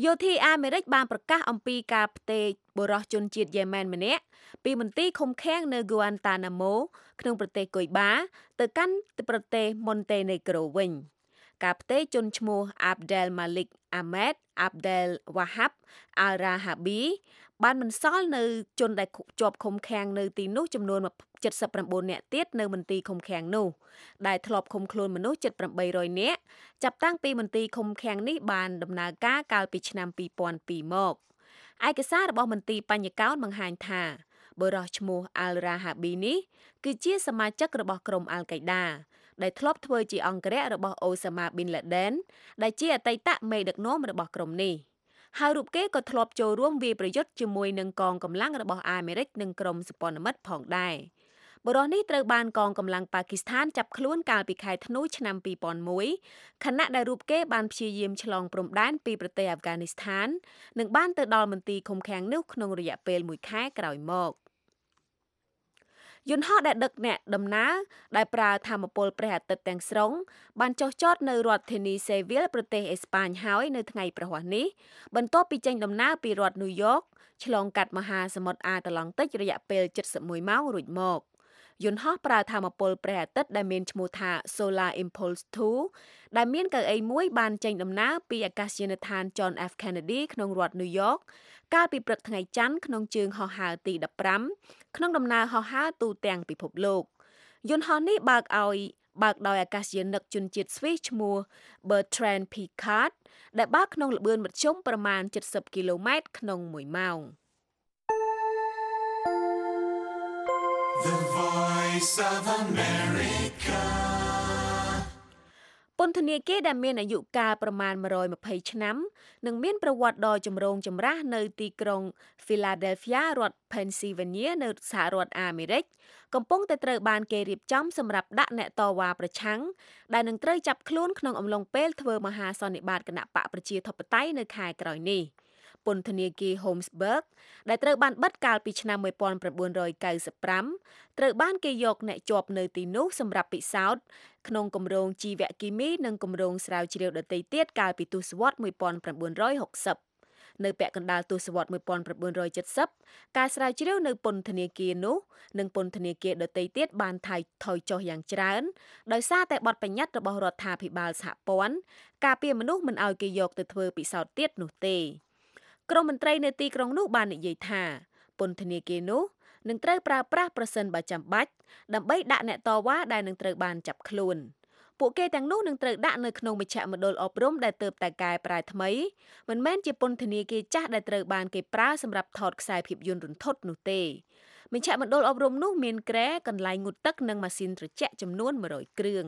យោធាអាមេរិកបានប្រកាសអំពីការផ្ទេរបរិសុទ្ធជនជាតិយេម៉ែនម្នាក់ពីមន្ទីរឃុំឃាំងនៅ Guantanamo ក្នុងប្រទេសគុយបាទៅកាន់ប្រទេស Montenegro វិញការផ្ទេរជនឈ្មោះ Abdel Malik Ahmed Abdel Wahab Al-Rahabi បានបន្សល់នៅជនដែលជាប់ឃុំឃាំងនៅទីនោះចំនួនเจ็ดสิบเก้าនាក់ទៀតនៅមន្ទីរឃុំឃាំងនោះដែលធ្លាប់ឃុំខ្លួនមនុស្សជិតแปดร้อยនាក់ចាប់តាំងពីមន្ទីរឃុំឃាំងនេះបានដំណើរការកាលពីឆ្នាំពីរពាន់ពីរមកឯកសាររបស់មន្ទីរបញ្ញកោណបង្ហាញថាបុរសឈ្មោះ Al-Rahabi នេះគឺជាសមាជិករបស់ក្រុម Al-Qaeda ដែលធ្លាប់ធ្វើជាអង្គរៈរបស់ Osama bin Laden ដែលជាអតីតមេដឹកនាំរបស់ក្រុមនេះហើយរូបគេក៏ធ្លាប់ចូលរួមវាយប្រយុទ្ធជាមួយនឹងកងកម្លាំងរបស់អាមេរិកនិងក្រុមសម្ព័ន្ធមិត្តផងដែរបុរសនេះត្រូវបានកងកម្លាំងប៉ាគីស្ថានចាប់ខ្លួនកាលពីខែធ្នូឆ្នាំពីរពាន់មួយខណៈដែលរូបគេបានព្យាយាមឆ្លងព្រំដែនពីប្រទេសអាហ្វហ្គានីស្ថាននិងបានទៅដល់មន្ទីរឃុំឃាំងនោះក្នុងរយៈពេលមួយខែក្រោយមកយន្តហោះដែលដឹកអ្នកដំណើរដែលប្រើថាមពលព្រះអាទិត្យទាំងស្រុងបានចុះចតនៅរដ្ឋធានីសេវីលប្រទេសអេស្ប៉ាញហើយនៅថ្ងៃប្រហ័សនេះបន្ទាប់ពីចេញដំណើរពីរដ្ឋញូវយ៉កឆ្លងកាត់មហាសមុទ្រអាត្លង់តិករយៈពេលเจ็ดสิบเอ็ดម៉ោងរួចមកយន្តហោះប្រើថាមពលព្រះអាទិត្យដែលមានឈ្មោះថា Solar Impulse two ដែលមានកៅអីមួយបានចេញដំណើរពីអាកាសយានដ្ឋាន John F Kennedy ក្នុងរដ្ឋញូវយ៉កកាលពីព្រឹកថ្ងៃច័ន្ទក្នុងជើងហោះហើរទីដប់ប្រាំក្នុងដំណើរហោះហើរទូទាំងពិភពលោកយន្តហោះនេះបើកឲ្យបើកដោយអាកាសយានិកជនជាតិស្វីសឈ្មោះ Bertrand Piccard ដែលបើកក្នុងល្បឿនមធ្យមប្រមាណเจ็ดสิบគីឡូម៉ែត្រក្នុងមួយម៉ោង The Voice of America ពន្ធនាគារដែលមានអាយុកាលប្រមាណmột trăm hai mươiឆ្នាំនិងមានប្រវត្តិដ៏ចម្រូងចម្រាសនៅទីក្រុង Philadelphia រដ្ឋ Pennsylvania នៅសហរដ្ឋអាមេរិកកំពុងតែត្រូវបានគេរៀបចំសម្រាប់ដាក់អ្នកតវ៉ាប្រឆាំងដែលនឹងត្រូវចាប់ខ្លួនក្នុងអំឡុងពេលធ្វើមហាសន្និបាតគណបកប្រជាធិបតេយ្យនៅខែក្រោយនេះពន្ធនាគារ Holmesburg ដែលត្រូវបានបិទកាលពីឆ្នាំmột nghìn chín trăm chín mươi lămត្រូវបានគេយកអ្នកជាប់នៅទីនោះសម្រាប់ពិសោធន៍ក្នុងគម្រោងជីវគីមីនិងគម្រោងស្រាវជ្រាវដទៃទៀតកាលពីទសវត្សរ៍một nghìn chín trămหกสิบនៅពាក់កណ្ដាលទសវត្សរ៍một nghìn chín trăm 칠십ការស្រាវជ្រាវនៅពន្ធនាគារនោះនិងពន្ធនាគារដទៃទៀតបានថយថយចុះយ៉ាងច្រើនដោយសារតែបទបញ្ញត្តិរបស់រដ្ឋាភិបាលសហព័ន្ធការពារមនុស្សមិនឲ្យគេយកទៅធ្វើពិសោធន៍ទៀតនោះទេក្រមមន្ត្រីនៅទីក្រុងនោះបាននិយាយថាពន្ធនាគារនោះនឹងត្រូវប្រើប្រាស់ប្រសិនបើចាំបាច់ដើម្បីដាក់អ្នកតវ៉ាដែលនឹងត្រូវបានចាប់ខ្លួនពួកគេទាំងនោះនឹងត្រូវដាក់នៅក្នុងមជ្ឈមណ្ឌលអប់រំដែលទើបតែកែប្រែថ្មីមិនមែនជាពន្ធនាគារចាស់ដែលត្រូវបានគេប្រើសម្រាប់ថតខ្សែភាពយន្តរន្ធត់នោះទេមជ្ឈមណ្ឌលអប់រំនោះមានគ្រែកន្លែងងូតទឹកនិងម៉ាស៊ីនត្រជាក់ចំនួនmột trămគ្រឿង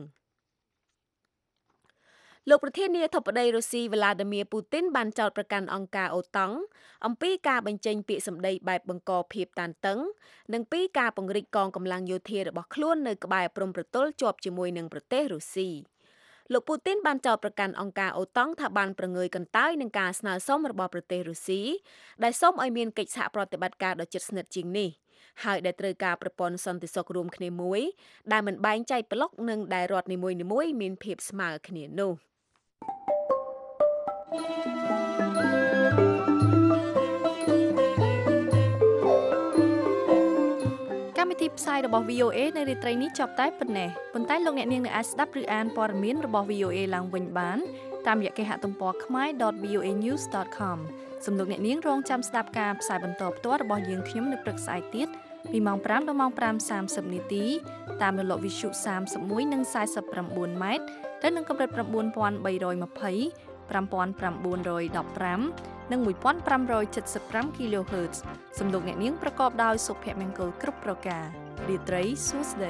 លោកប្រធានាធិបតីរុស្ស៊ី Vladimir Putin បានចោទប្រកាន់អង្គការអូតង់អំពីការបញ្ចេញពាក្យសម្ដីបែបបង្កភាពតានតឹងនិងពីការពង្រីកកងកម្លាំងយោធារបស់ខ្លួននៅក្បែរព្រំប្រទល់ជាប់ជាមួយនឹងប្រទេសរុស្ស៊ីលោក Putin បានចោទប្រកាន់អង្គការអូតង់ថាបានប្រងើយកន្តើយនឹងការស្នើសុំរបស់ប្រទេសរុស្ស៊ីដែលសូមឲ្យមានកិច្ចសហប្រតិបត្តិការដ៏ជិតស្និទ្ធជាងនេះហើយដែលត្រូវការប្រព័ន្ធសន្តិសុខរួមគ្នាមួយដែលមិនបែងចែកប្លុកនិងដែលរដ្ឋនីមួយៗមានភាពស្មើគ្នានោះកម្មវិធីផ្សាយរបស់ វី អូ เอ នៅរាត្រីនេះចប់តែប៉ុណ្ណេះប៉ុន្តែលោកអ្នកនាងនៅអាចស្ដាប់ឬអានព័ត៌មានរបស់ វី អូ เอ ឡើងវិញបានតាមរយៈគេហទំព័រ khmae dot v o a news dot com សំណួរអ្នកនាងរងចាំស្ដាប់ការផ្សាយបន្តផ្ទាល់របស់យើងខ្ញុំនៅព្រឹកស្អែកទៀតពីម៉ោងfiveដល់ម៉ោងfiveសាមសិបនាទីតាមរលកវិទ្យុសាមសិបមួយនិងสี่สิบเก้าម៉ែត្រទៅនឹងកម្រិតnine thousand three hundred twenty fiveនិងone thousand five hundred seventy-five គីឡូហឺតซ์សំឡេងអ្នកនាងប្រកបដោយសុភមង្គលគ្រប់ប្រការរាត្រីសួស្តី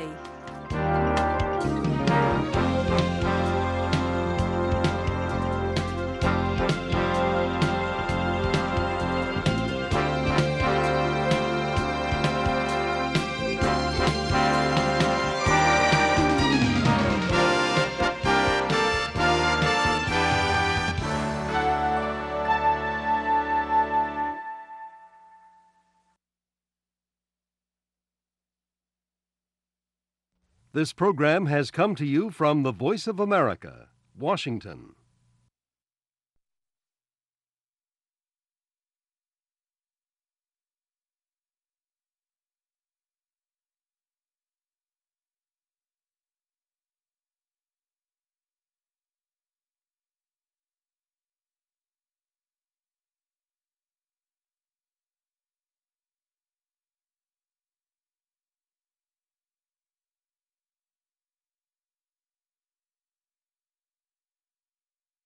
This program has come to you from the Voice of America, Washington.